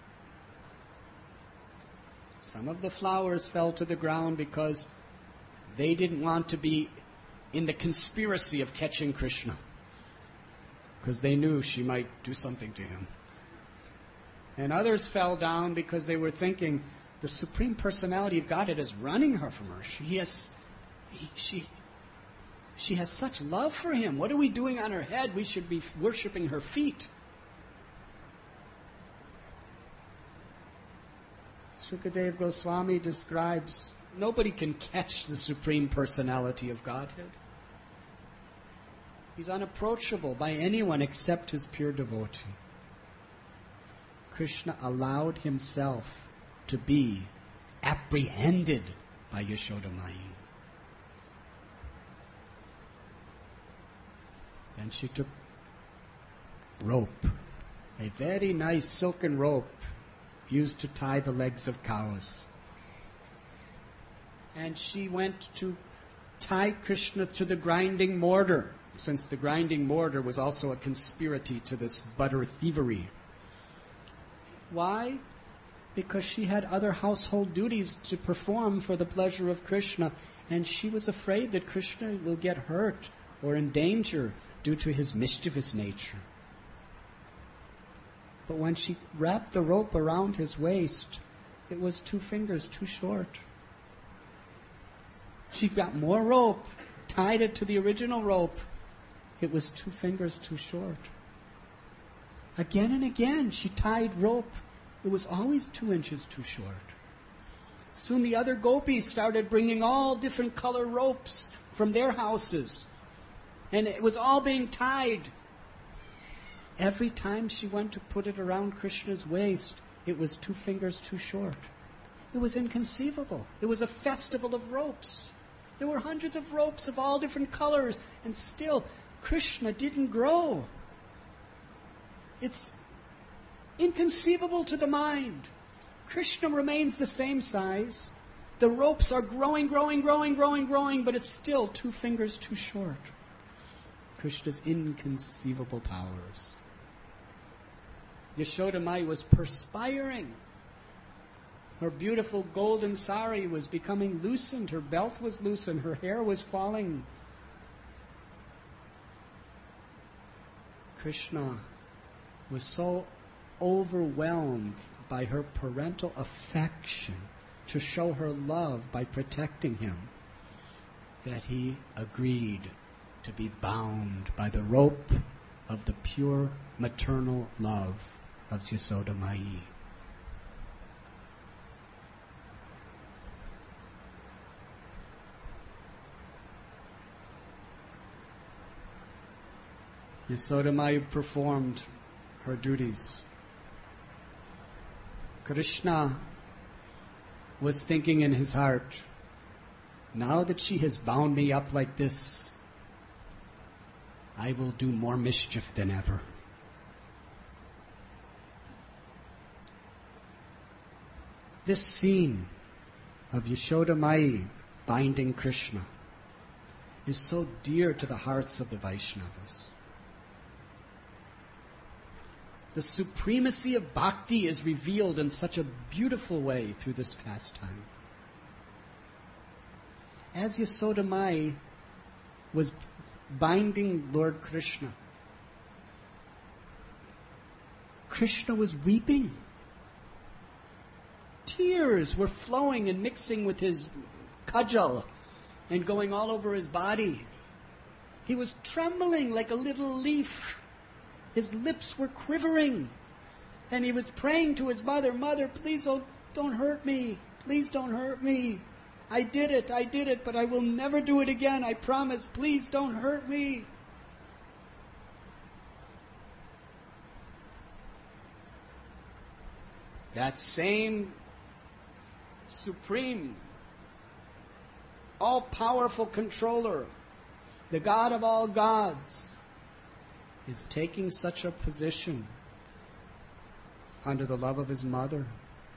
Some of the flowers fell to the ground because they didn't want to be in the conspiracy of catching Krishna, because they knew she might do something to him. And others fell down because they were thinking, the Supreme Personality of Godhead is running her from her. She has such love for him. What are we doing on her head? We should be worshipping her feet. Shukadev Goswami describes, nobody can catch the Supreme Personality of Godhead. He's unapproachable by anyone except his pure devotee. Krishna allowed himself to be apprehended by Yashoda Mai. Then she took rope, a very nice silken rope used to tie the legs of cows. And she went to tie Krishna to the grinding mortar, since the grinding mortar was also a conspiracy to this butter thievery. Why? Because she had other household duties to perform for the pleasure of Krishna, and she was afraid that Krishna will get hurt or in danger due to his mischievous nature. But when she wrapped the rope around his waist, it was 2 fingers too short. She got more rope, tied it to the original rope. It was 2 fingers too short. Again and again, she tied rope. It was always 2 inches too short. Soon the other gopis started bringing all different color ropes from their houses. And it was all being tied. Every time she went to put it around Krishna's waist, it was 2 fingers too short. It was inconceivable. It was a festival of ropes. There were hundreds of ropes of all different colors, and still Krishna didn't grow. It's inconceivable to the mind. Krishna remains the same size. The ropes are growing, but it's still 2 fingers too short. Krishna's inconceivable powers. Yashoda Mai was perspiring. Her beautiful golden sari was becoming loosened. Her belt was loosened. Her hair was falling. Krishna was so overwhelmed by her parental affection to show her love by protecting him that he agreed to be bound by the rope of the pure maternal love of Yasoda Mai. Yasoda Mai performed her duties. Krishna was thinking in his heart, now that she has bound me up like this, I will do more mischief than ever. This scene of Yashoda Mai binding Krishna is so dear to the hearts of the Vaishnavas. The supremacy of bhakti is revealed in such a beautiful way through this pastime. As Yasoda Mai was binding Lord Krishna, Krishna was weeping. Tears were flowing and mixing with his kajal and going all over his body. He was trembling like a little leaf. His lips were quivering. And he was praying to his mother, Mother, please don't hurt me. Please don't hurt me. I did it, but I will never do it again. I promise. Please don't hurt me. That same supreme, all-powerful controller, the God of all gods, is taking such a position under the love of his mother.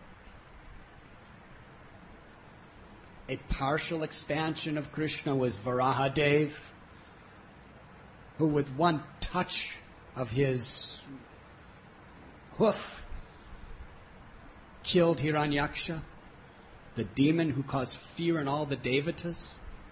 A partial expansion of Krishna was Varahadev, who with one touch of his hoof killed Hiranyaksha, the demon who caused fear in all the Devatas.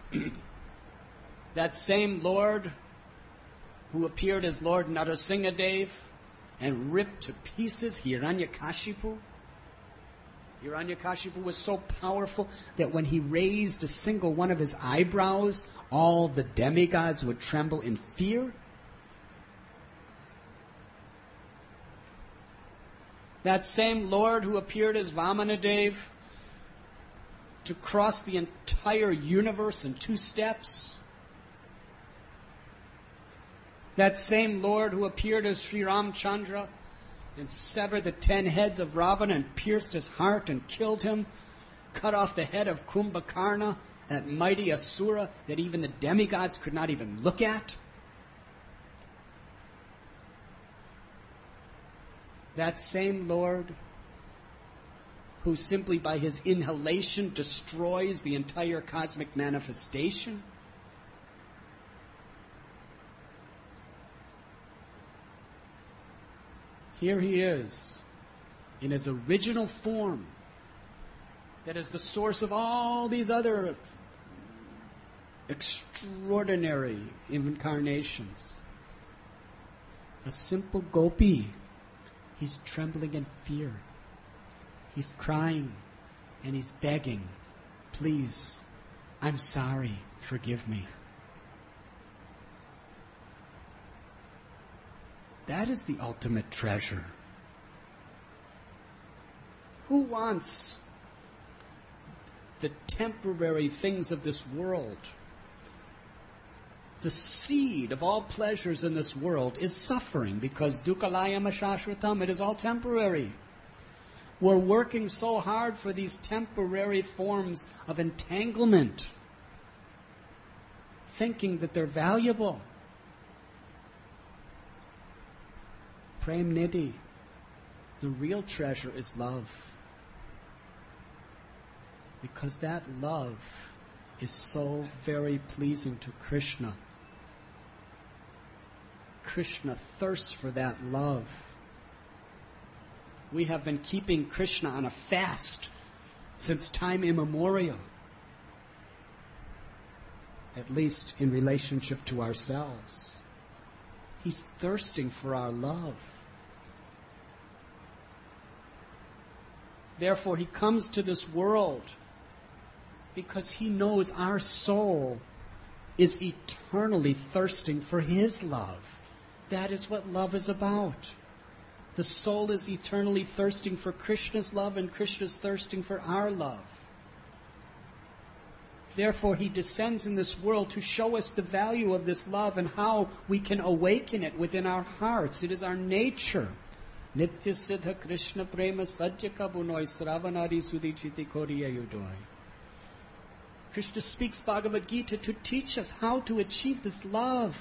That same Lord who appeared as Lord Narasimhadev and ripped to pieces Hiranyakashipu. Hiranyakashipu was so powerful that when he raised a single one of his eyebrows, all the demigods would tremble in fear. That same Lord who appeared as Vamanadev to cross the entire universe in 2 steps. That same Lord who appeared as Sri Ramchandra and severed the 10 heads of Ravana and pierced his heart and killed him, cut off the head of Kumbhakarna, that mighty Asura that even the demigods could not even look at. That same Lord who simply by his inhalation destroys the entire cosmic manifestation. Here he is, in his original form, that is the source of all these other extraordinary incarnations. A simple gopi. He's trembling in fear. He's crying and he's begging, please, I'm sorry, forgive me. That is the ultimate treasure. Who wants the temporary things of this world? The seed of all pleasures in this world is suffering because dukkhalayam ashashvatam, it is all temporary. We're working so hard for these temporary forms of entanglement, thinking that they're valuable. Prem Nidhi, the real treasure is love. Because that love is so very pleasing to Krishna. Krishna thirsts for that love. We have been keeping Krishna on a fast since time immemorial, at least in relationship to ourselves. He's thirsting for our love. Therefore, he comes to this world because he knows our soul is eternally thirsting for His love. That is what love is about. The soul is eternally thirsting for Krishna's love, and Krishna is thirsting for our love. Therefore, He descends in this world to show us the value of this love and how we can awaken it within our hearts. It is our nature. Nitya Siddha Krishna Prema Sajja Kabunoi Sravanari Sudichiti Koriya Yudoi. Krishna speaks Bhagavad Gita to teach us how to achieve this love.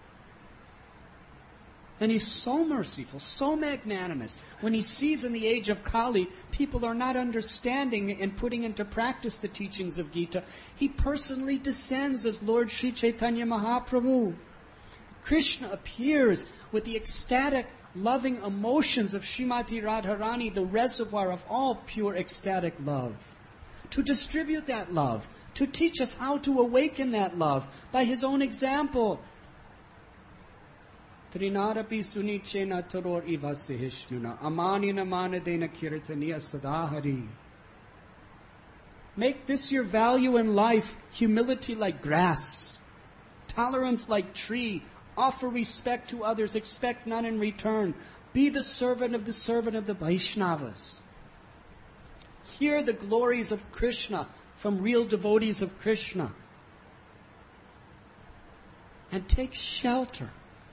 And He's so merciful, so magnanimous. When He sees in the age of Kali, people are not understanding and putting into practice the teachings of Gita, He personally descends as Lord Sri Chaitanya Mahaprabhu. Krishna appears with the ecstatic, loving emotions of Srimati Radharani, the reservoir of all pure ecstatic love. To distribute that love, to teach us how to awaken that love by His own example. Trinarapi sunichena taror ivasihishnuna amanina manadena kirtaniya sadahari. Make this your value in life, humility like grass, tolerance like tree, offer respect to others, expect none in return. Be the servant of the Vaishnavas. Hear the glories of Krishna from real devotees of Krishna. And take shelter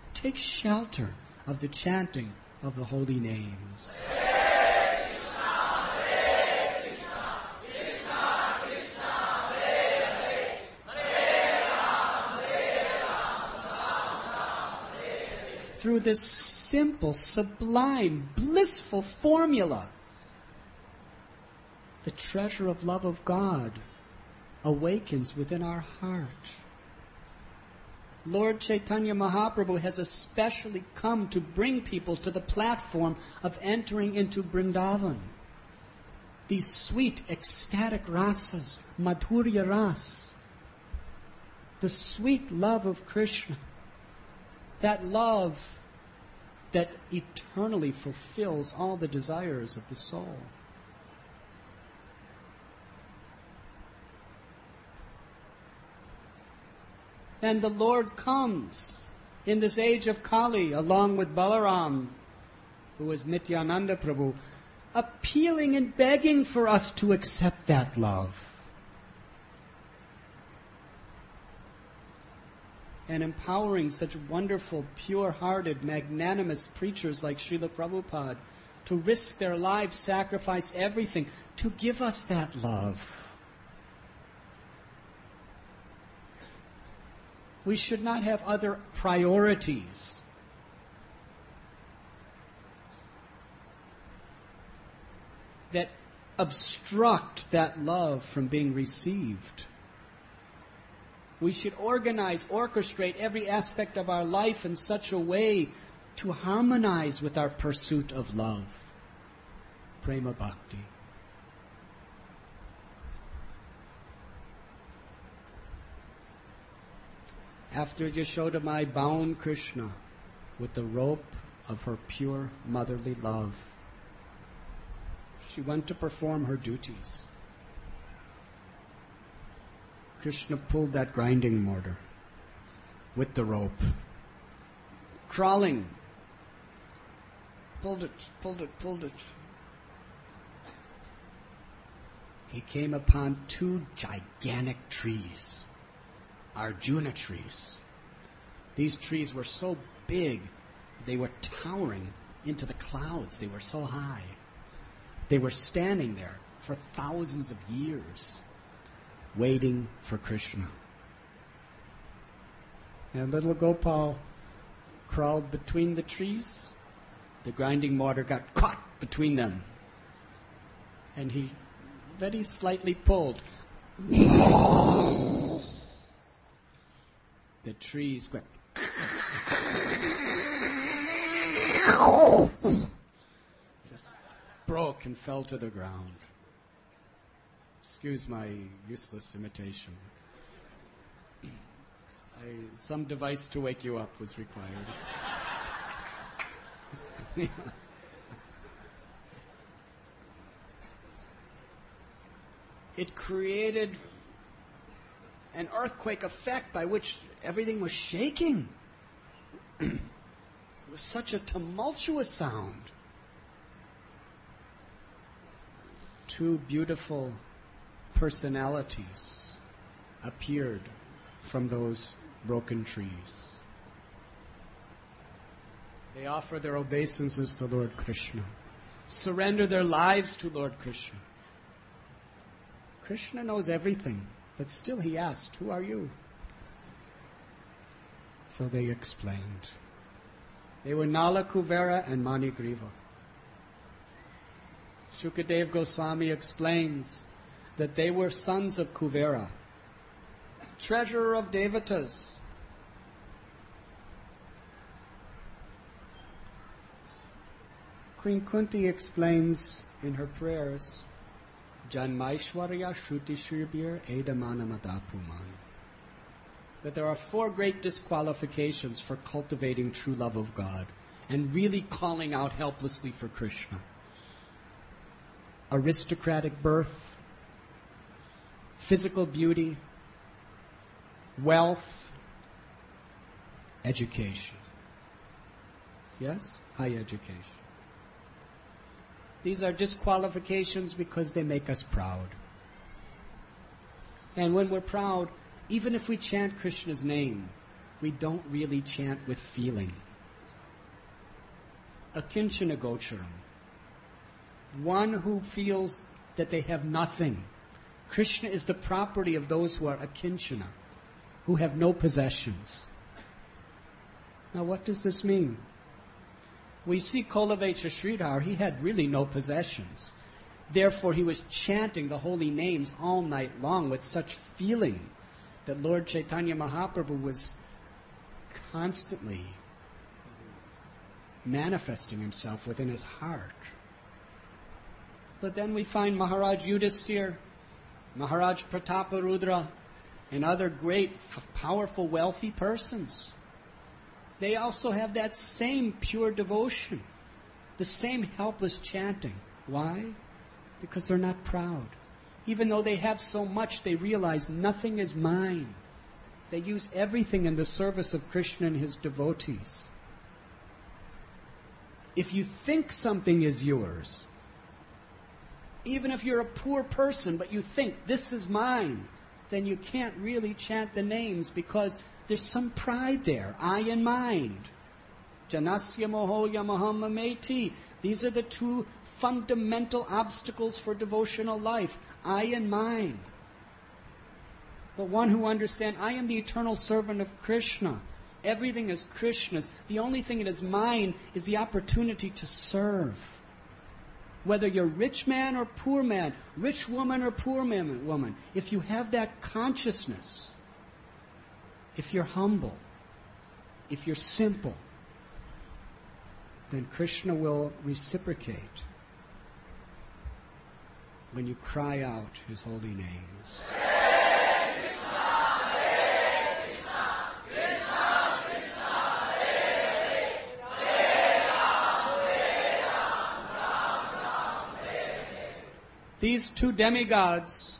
of the chanting of the holy names. Hare Krishna, Hare Krishna, Krishna Krishna, Hare Hare, Hare Ram, Ram Ram, Hare Hare. Through this simple, sublime, blissful formula, the treasure of love of God awakens within our heart. Lord Chaitanya Mahaprabhu has especially come to bring people to the platform of entering into Vrindavan. These sweet, ecstatic rasas, Madhurya ras, the sweet love of Krishna, that love that eternally fulfills all the desires of the soul. And the Lord comes in this age of Kali, along with Balaram, who is Nityananda Prabhu, appealing and begging for us to accept that love. And empowering such wonderful, pure-hearted, magnanimous preachers like Srila Prabhupada to risk their lives, sacrifice everything, to give us that love. We should not have other priorities. That obstruct that love from being received. We should organize, orchestrate every aspect of our life in such a way to harmonize with our pursuit of love. Prema Bhakti. After Yashodamai bound Krishna with the rope of her pure motherly love, she went to perform her duties. Krishna pulled that grinding mortar with the rope, crawling, pulled it. He came upon two gigantic trees. Arjuna trees. These trees were so big, they were towering into the clouds. They were so high. They were standing there for thousands of years, waiting for Krishna. And little Gopal crawled between the trees. The grinding mortar got caught between them. And he very slightly pulled. The trees went just broke and fell to the ground. Excuse my useless imitation. Some device to wake you up was required. It created an earthquake effect by which everything was shaking. It was such a tumultuous sound. Two beautiful personalities appeared from those broken trees. They offer their obeisances to Lord Krishna, surrender their lives to Lord Krishna. Krishna knows everything, but still he asked, "Who are you?" So they explained. They were Nala Kuvera and Manigriva. Shukadev Goswami explains that they were sons of Kuvera, treasurer of Devatas. Queen Kunti explains in her prayers, Janmaishwarya Shruti Shrirbir Edamanamadappuman, that there are 4 great disqualifications for cultivating true love of God and really calling out helplessly for Krishna. Aristocratic birth, physical beauty, wealth, education. Yes? High education. These are disqualifications because they make us proud. And when we're proud, even if we chant Krishna's name, we don't really chant with feeling. Akinchana gocharam. One who feels that they have nothing. Krishna is the property of those who are akinchana, who have no possessions. Now what does this mean? We see Kolavecha Sridhar, he had really no possessions. Therefore, he was chanting the holy names all night long with such feeling that Lord Chaitanya Mahaprabhu was constantly manifesting himself within his heart. But then we find Maharaj Yudhisthira, Maharaj Prataparudra, and other great, powerful, wealthy persons. They also have that same pure devotion, the same helpless chanting. Why? Because they're not proud. Even though they have so much, they realize nothing is mine. They use everything in the service of Krishna and his devotees. If you think something is yours, even if you're a poor person, but you think, this is mine, then you can't really chant the names because there's some pride there. I and mind. Janasya moho yamaham mameti. These are the 2 fundamental obstacles for devotional life. I and mine. But one who understands, I am the eternal servant of Krishna. Everything is Krishna's. The only thing that is mine is the opportunity to serve. Whether you're rich man or poor man, rich woman or poor woman, if you have that consciousness, if you're humble, if you're simple, then Krishna will reciprocate when you cry out his holy names. Hare Krishna, Hare Krishna, Krishna Krishna, Hare Hare, Hare Ram, Ram Ram, Hare Hare. These 2 demigods,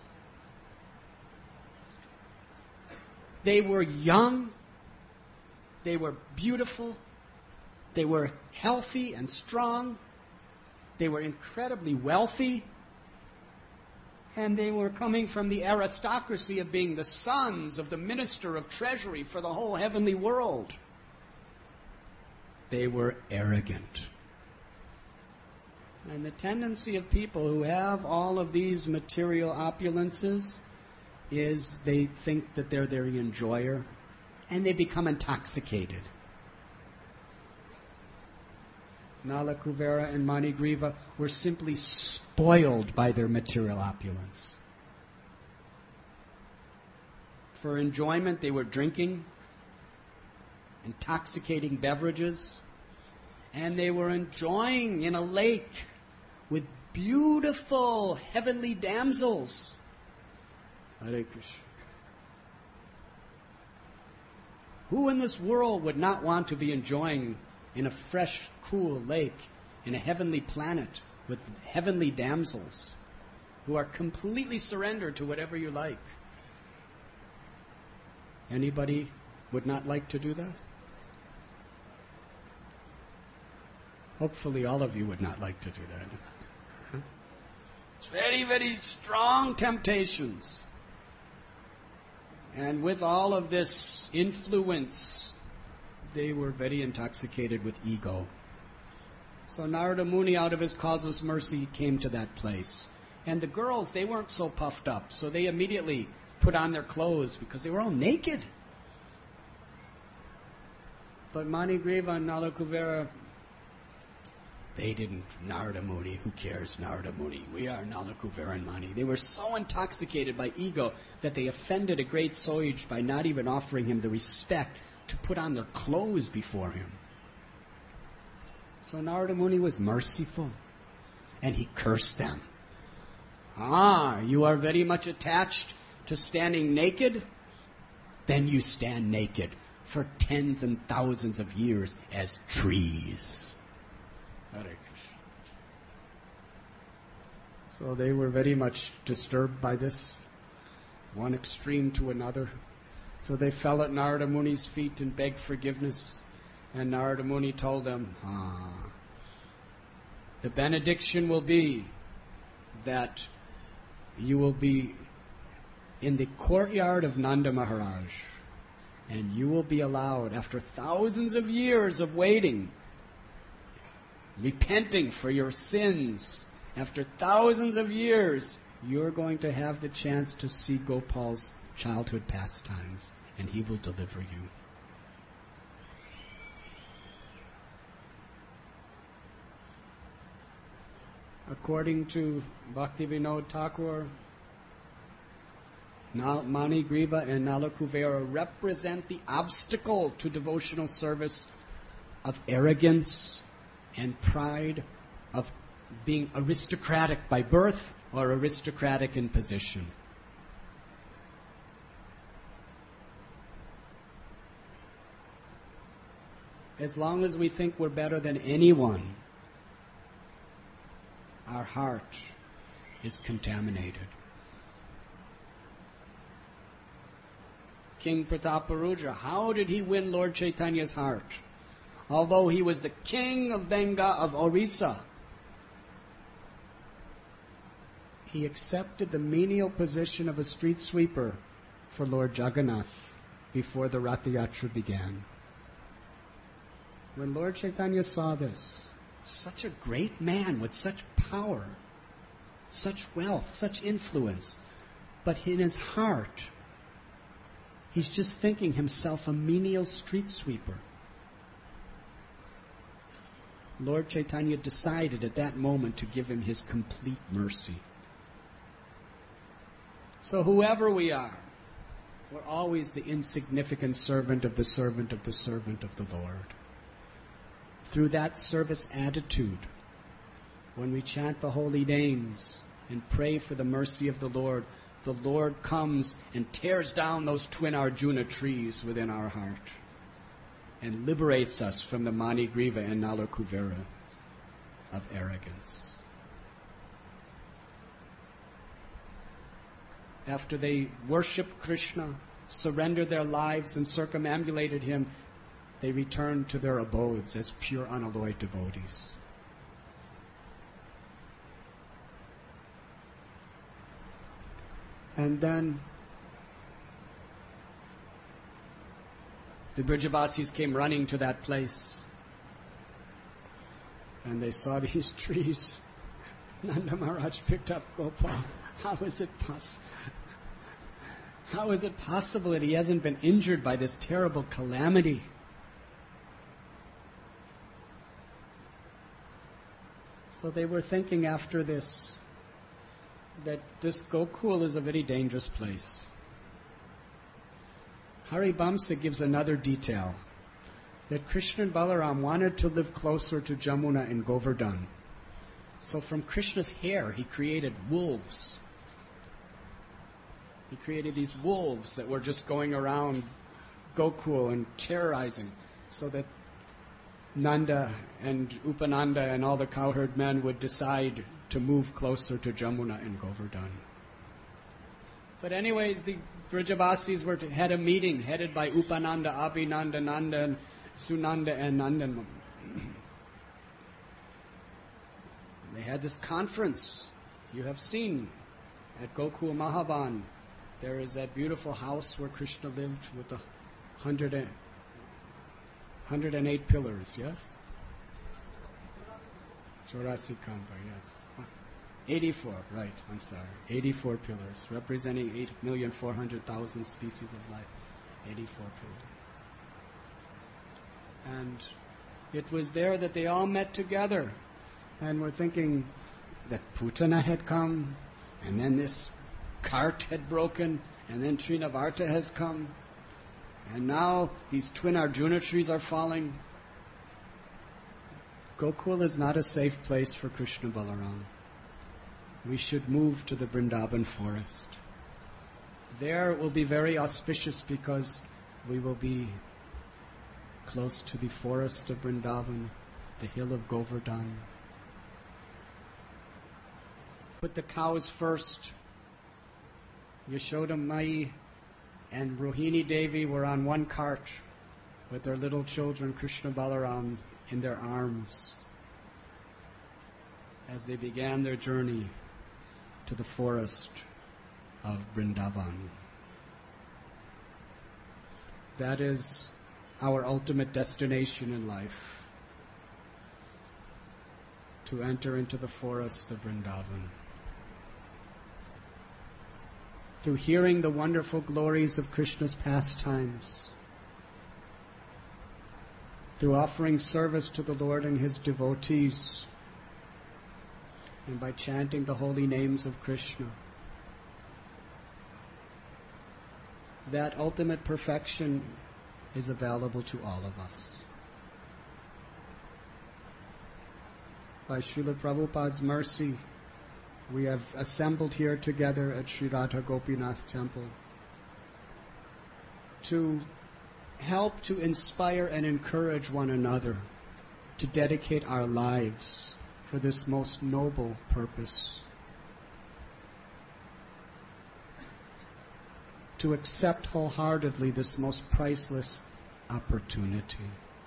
they were young, they were beautiful, they were healthy and strong, they were incredibly wealthy, and they were coming from the aristocracy of being the sons of the minister of treasury for the whole heavenly world. They were arrogant. And the tendency of people who have all of these material opulences is they think that they're the enjoyer, and they become intoxicated. Nala Kuvera and Manigriva were simply spoiled by their material opulence. For enjoyment, they were drinking intoxicating beverages, and they were enjoying in a lake with beautiful heavenly damsels. Hare Krishna. Who in this world would not want to be enjoying in a fresh, cool lake, in a heavenly planet, with heavenly damsels who are completely surrendered to whatever you like? Anybody would not like to do that? Hopefully all of you would not like to do that. It's very, very strong temptations. And with all of this influence, they were very intoxicated with ego. So Narada Muni, out of his causeless mercy, came to that place. And the girls, they weren't so puffed up, so they immediately put on their clothes because they were all naked. But Manigriva and Nalakuvera, they didn't. Narada Muni, who cares, Narada Muni? We are Nalakuvera and Mani. They were so intoxicated by ego that they offended a great sage by not even offering him the respect to put on their clothes before him. So Narada Muni was merciful, and he cursed them. You are very much attached to standing naked? Then you stand naked for tens and thousands of years as trees. Hare Krishna. So they were very much disturbed by this, one extreme to another. So they fell at Narada Muni's feet and begged forgiveness. And Narada Muni told them, the benediction will be that you will be in the courtyard of Nanda Maharaj, and you will be allowed, after thousands of years of waiting, repenting for your sins, after thousands of years, you're going to have the chance to see Gopal's childhood pastimes, and he will deliver you. According to Bhaktivinoda Thakur, Manigriva and Nalakuvera represent the obstacle to devotional service of arrogance and pride, of being aristocratic by birth or aristocratic in position. As long as we think we're better than anyone, our heart is contaminated. King Prataparudra, how did he win Lord Chaitanya's heart? Although he was the king of Benga, of Orissa, he accepted the menial position of a street sweeper for Lord Jagannath before the Ratha Yatra began. When Lord Chaitanya saw this, such a great man with such power, such wealth, such influence, but in his heart, he's just thinking himself a menial street sweeper. Lord Chaitanya decided at that moment to give him his complete mercy. So whoever we are, we're always the insignificant servant of the servant of the servant of the Lord. Through that service attitude, when we chant the holy names and pray for the mercy of the Lord comes and tears down those twin Arjuna trees within our heart and liberates us from the Manigriva and Nalakuvera of arrogance. After they worshipped Krishna, surrendered their lives and circumambulated him, they returned to their abodes as pure unalloyed devotees. And then the Brajavasis came running to that place, and they saw these trees. Nanda Maharaj picked up Gopal. How is it possible that he hasn't been injured by this terrible calamity? So they were thinking after this that this Gokul is a very dangerous place. Haribamsa gives another detail, that Krishna and Balaram wanted to live closer to Jamuna and Govardhan. So from Krishna's hair, he created wolves. He created these wolves that were just going around Gokul and terrorizing, so that Nanda and Upananda and all the cowherd men would decide to move closer to Jamuna and Govardhan. But anyways, the Brijabasis had a meeting headed by Upananda, Abhinanda, Nanda, and Sunanda and Nandan. They had this conference you have seen at Gokul Mahavan. There is that beautiful house where Krishna lived with the 108 pillars, yes? Chaurasi Kampa, yes. 84, right, I'm sorry. 84 pillars, representing 8,400,000 species of life. 84 pillars. And it was there that they all met together and were thinking that Putana had come, and then this cart had broken, and then Trinavarta has come, and now these twin Arjuna trees are falling. Gokul is not a safe place for Krishna Balaram. We should move to the Vrindavan forest. There it will be very auspicious because we will be close to the forest of Vrindavan, the hill of Govardhan. Put the cows first. Yashoda Mai and Rohini Devi were on one cart with their little children, Krishna Balaram, in their arms as they began their journey to the forest of Vrindavan. That is our ultimate destination in life, to enter into the forest of Vrindavan. Through hearing the wonderful glories of Krishna's pastimes, through offering service to the Lord and His devotees, and by chanting the holy names of Krishna, that ultimate perfection is available to all of us. By Srila Prabhupada's mercy, we have assembled here together at Sri Radha Gopinath Temple to help to inspire and encourage one another to dedicate our lives for this most noble purpose. To accept wholeheartedly this most priceless opportunity.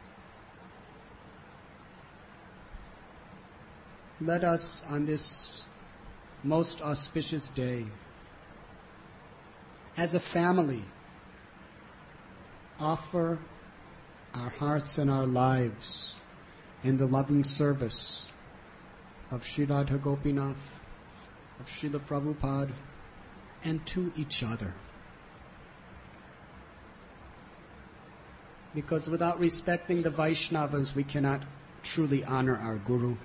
Let us, on this most auspicious day, as a family, offer our hearts and our lives in the loving service of Sri Radha Gopinath, of Srila Prabhupada, and to each other. Because without respecting the Vaishnavas, we cannot truly honor our Guru.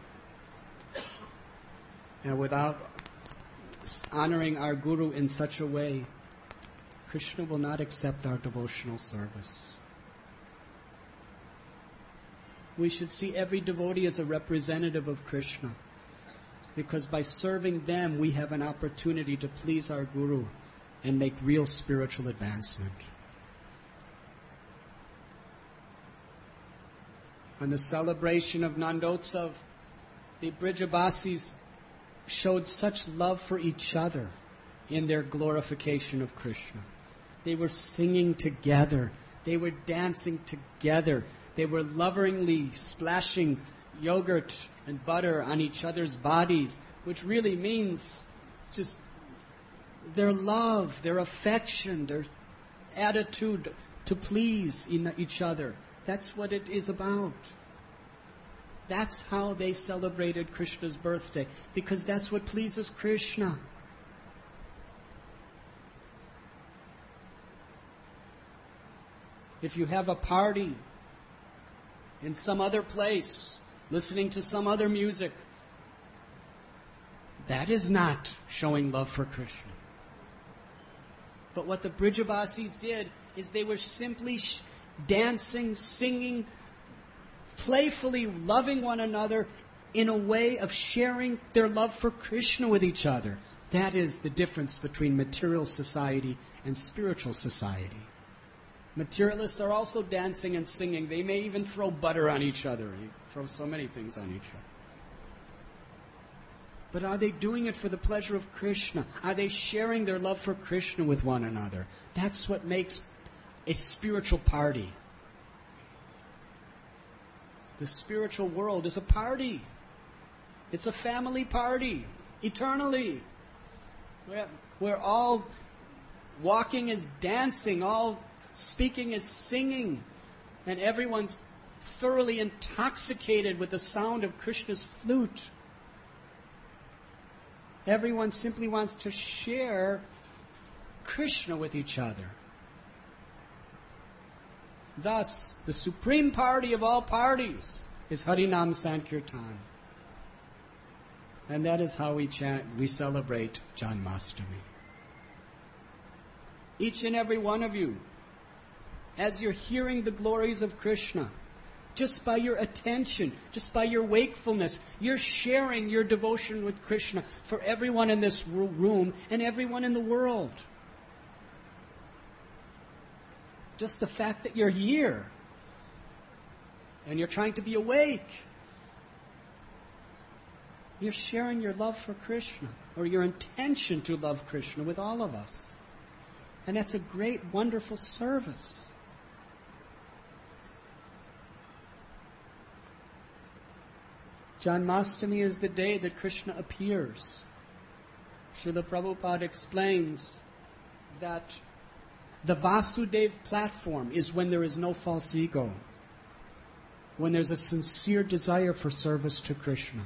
And without honoring our Guru in such a way, Krishna will not accept our devotional service. We should see every devotee as a representative of Krishna, because by serving them, we have an opportunity to please our Guru and make real spiritual advancement. On the celebration of Nandotsav, the Brijabasis showed such love for each other in their glorification of Krishna. They were singing together. They were dancing together. They were lovingly splashing yogurt and butter on each other's bodies, which really means just their love, their affection, their attitude to please in each other. That's what it is about. That's how they celebrated Krishna's birthday, because that's what pleases Krishna. If you have a party in some other place, listening to some other music, that is not showing love for Krishna. But what the Brijabasis did is they were simply dancing, singing, playfully loving one another in a way of sharing their love for Krishna with each other. That is the difference between material society and spiritual society. Materialists are also dancing and singing. They may even throw butter on each other. They throw so many things on each other. But are they doing it for the pleasure of Krishna? Are they sharing their love for Krishna with one another? That's what makes a spiritual party. The spiritual world is a party. It's a family party, eternally. We're all walking is dancing, all speaking is singing, and everyone's thoroughly intoxicated with the sound of Krishna's flute. Everyone simply wants to share Krishna with each other. Thus, the supreme party of all parties is Harinam Sankirtan. And that is how we celebrate Janmashtami. Each and every one of you, as you're hearing the glories of Krishna, just by your attention, just by your wakefulness, you're sharing your devotion with Krishna for everyone in this room and everyone in the world. Just the fact that you're here and you're trying to be awake, you're sharing your love for Krishna, or your intention to love Krishna with all of us. And that's a great, wonderful service. Janmashtami is the day that Krishna appears. Srila Prabhupada explains that the Vasudeva platform is when there is no false ego, when there's a sincere desire for service to Krishna.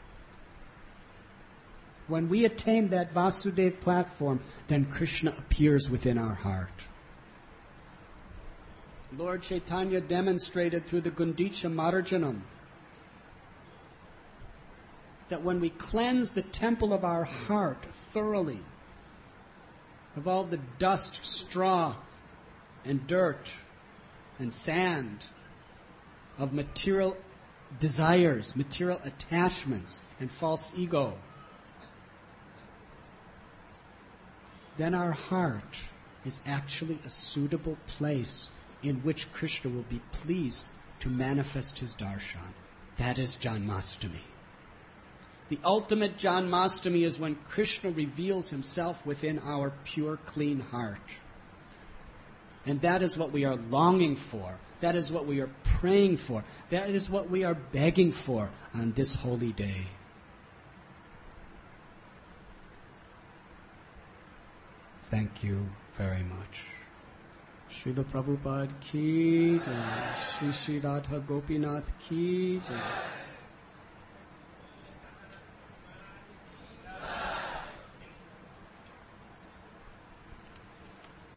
When we attain that Vasudeva platform, then Krishna appears within our heart. Lord Chaitanya demonstrated through the Gundicha Marjanam that when we cleanse the temple of our heart thoroughly of all the dust, straw, and dirt, and sand, of material desires, material attachments, and false ego, then our heart is actually a suitable place in which Krishna will be pleased to manifest his darshan. That is Janmashtami. The ultimate Janmashtami is when Krishna reveals himself within our pure, clean heart. And that is what we are longing for. That is what we are praying for. That is what we are begging for on this holy day. Thank you very much. Srila Prabhupada ki jai. Shri Radha Gopinath ki jai.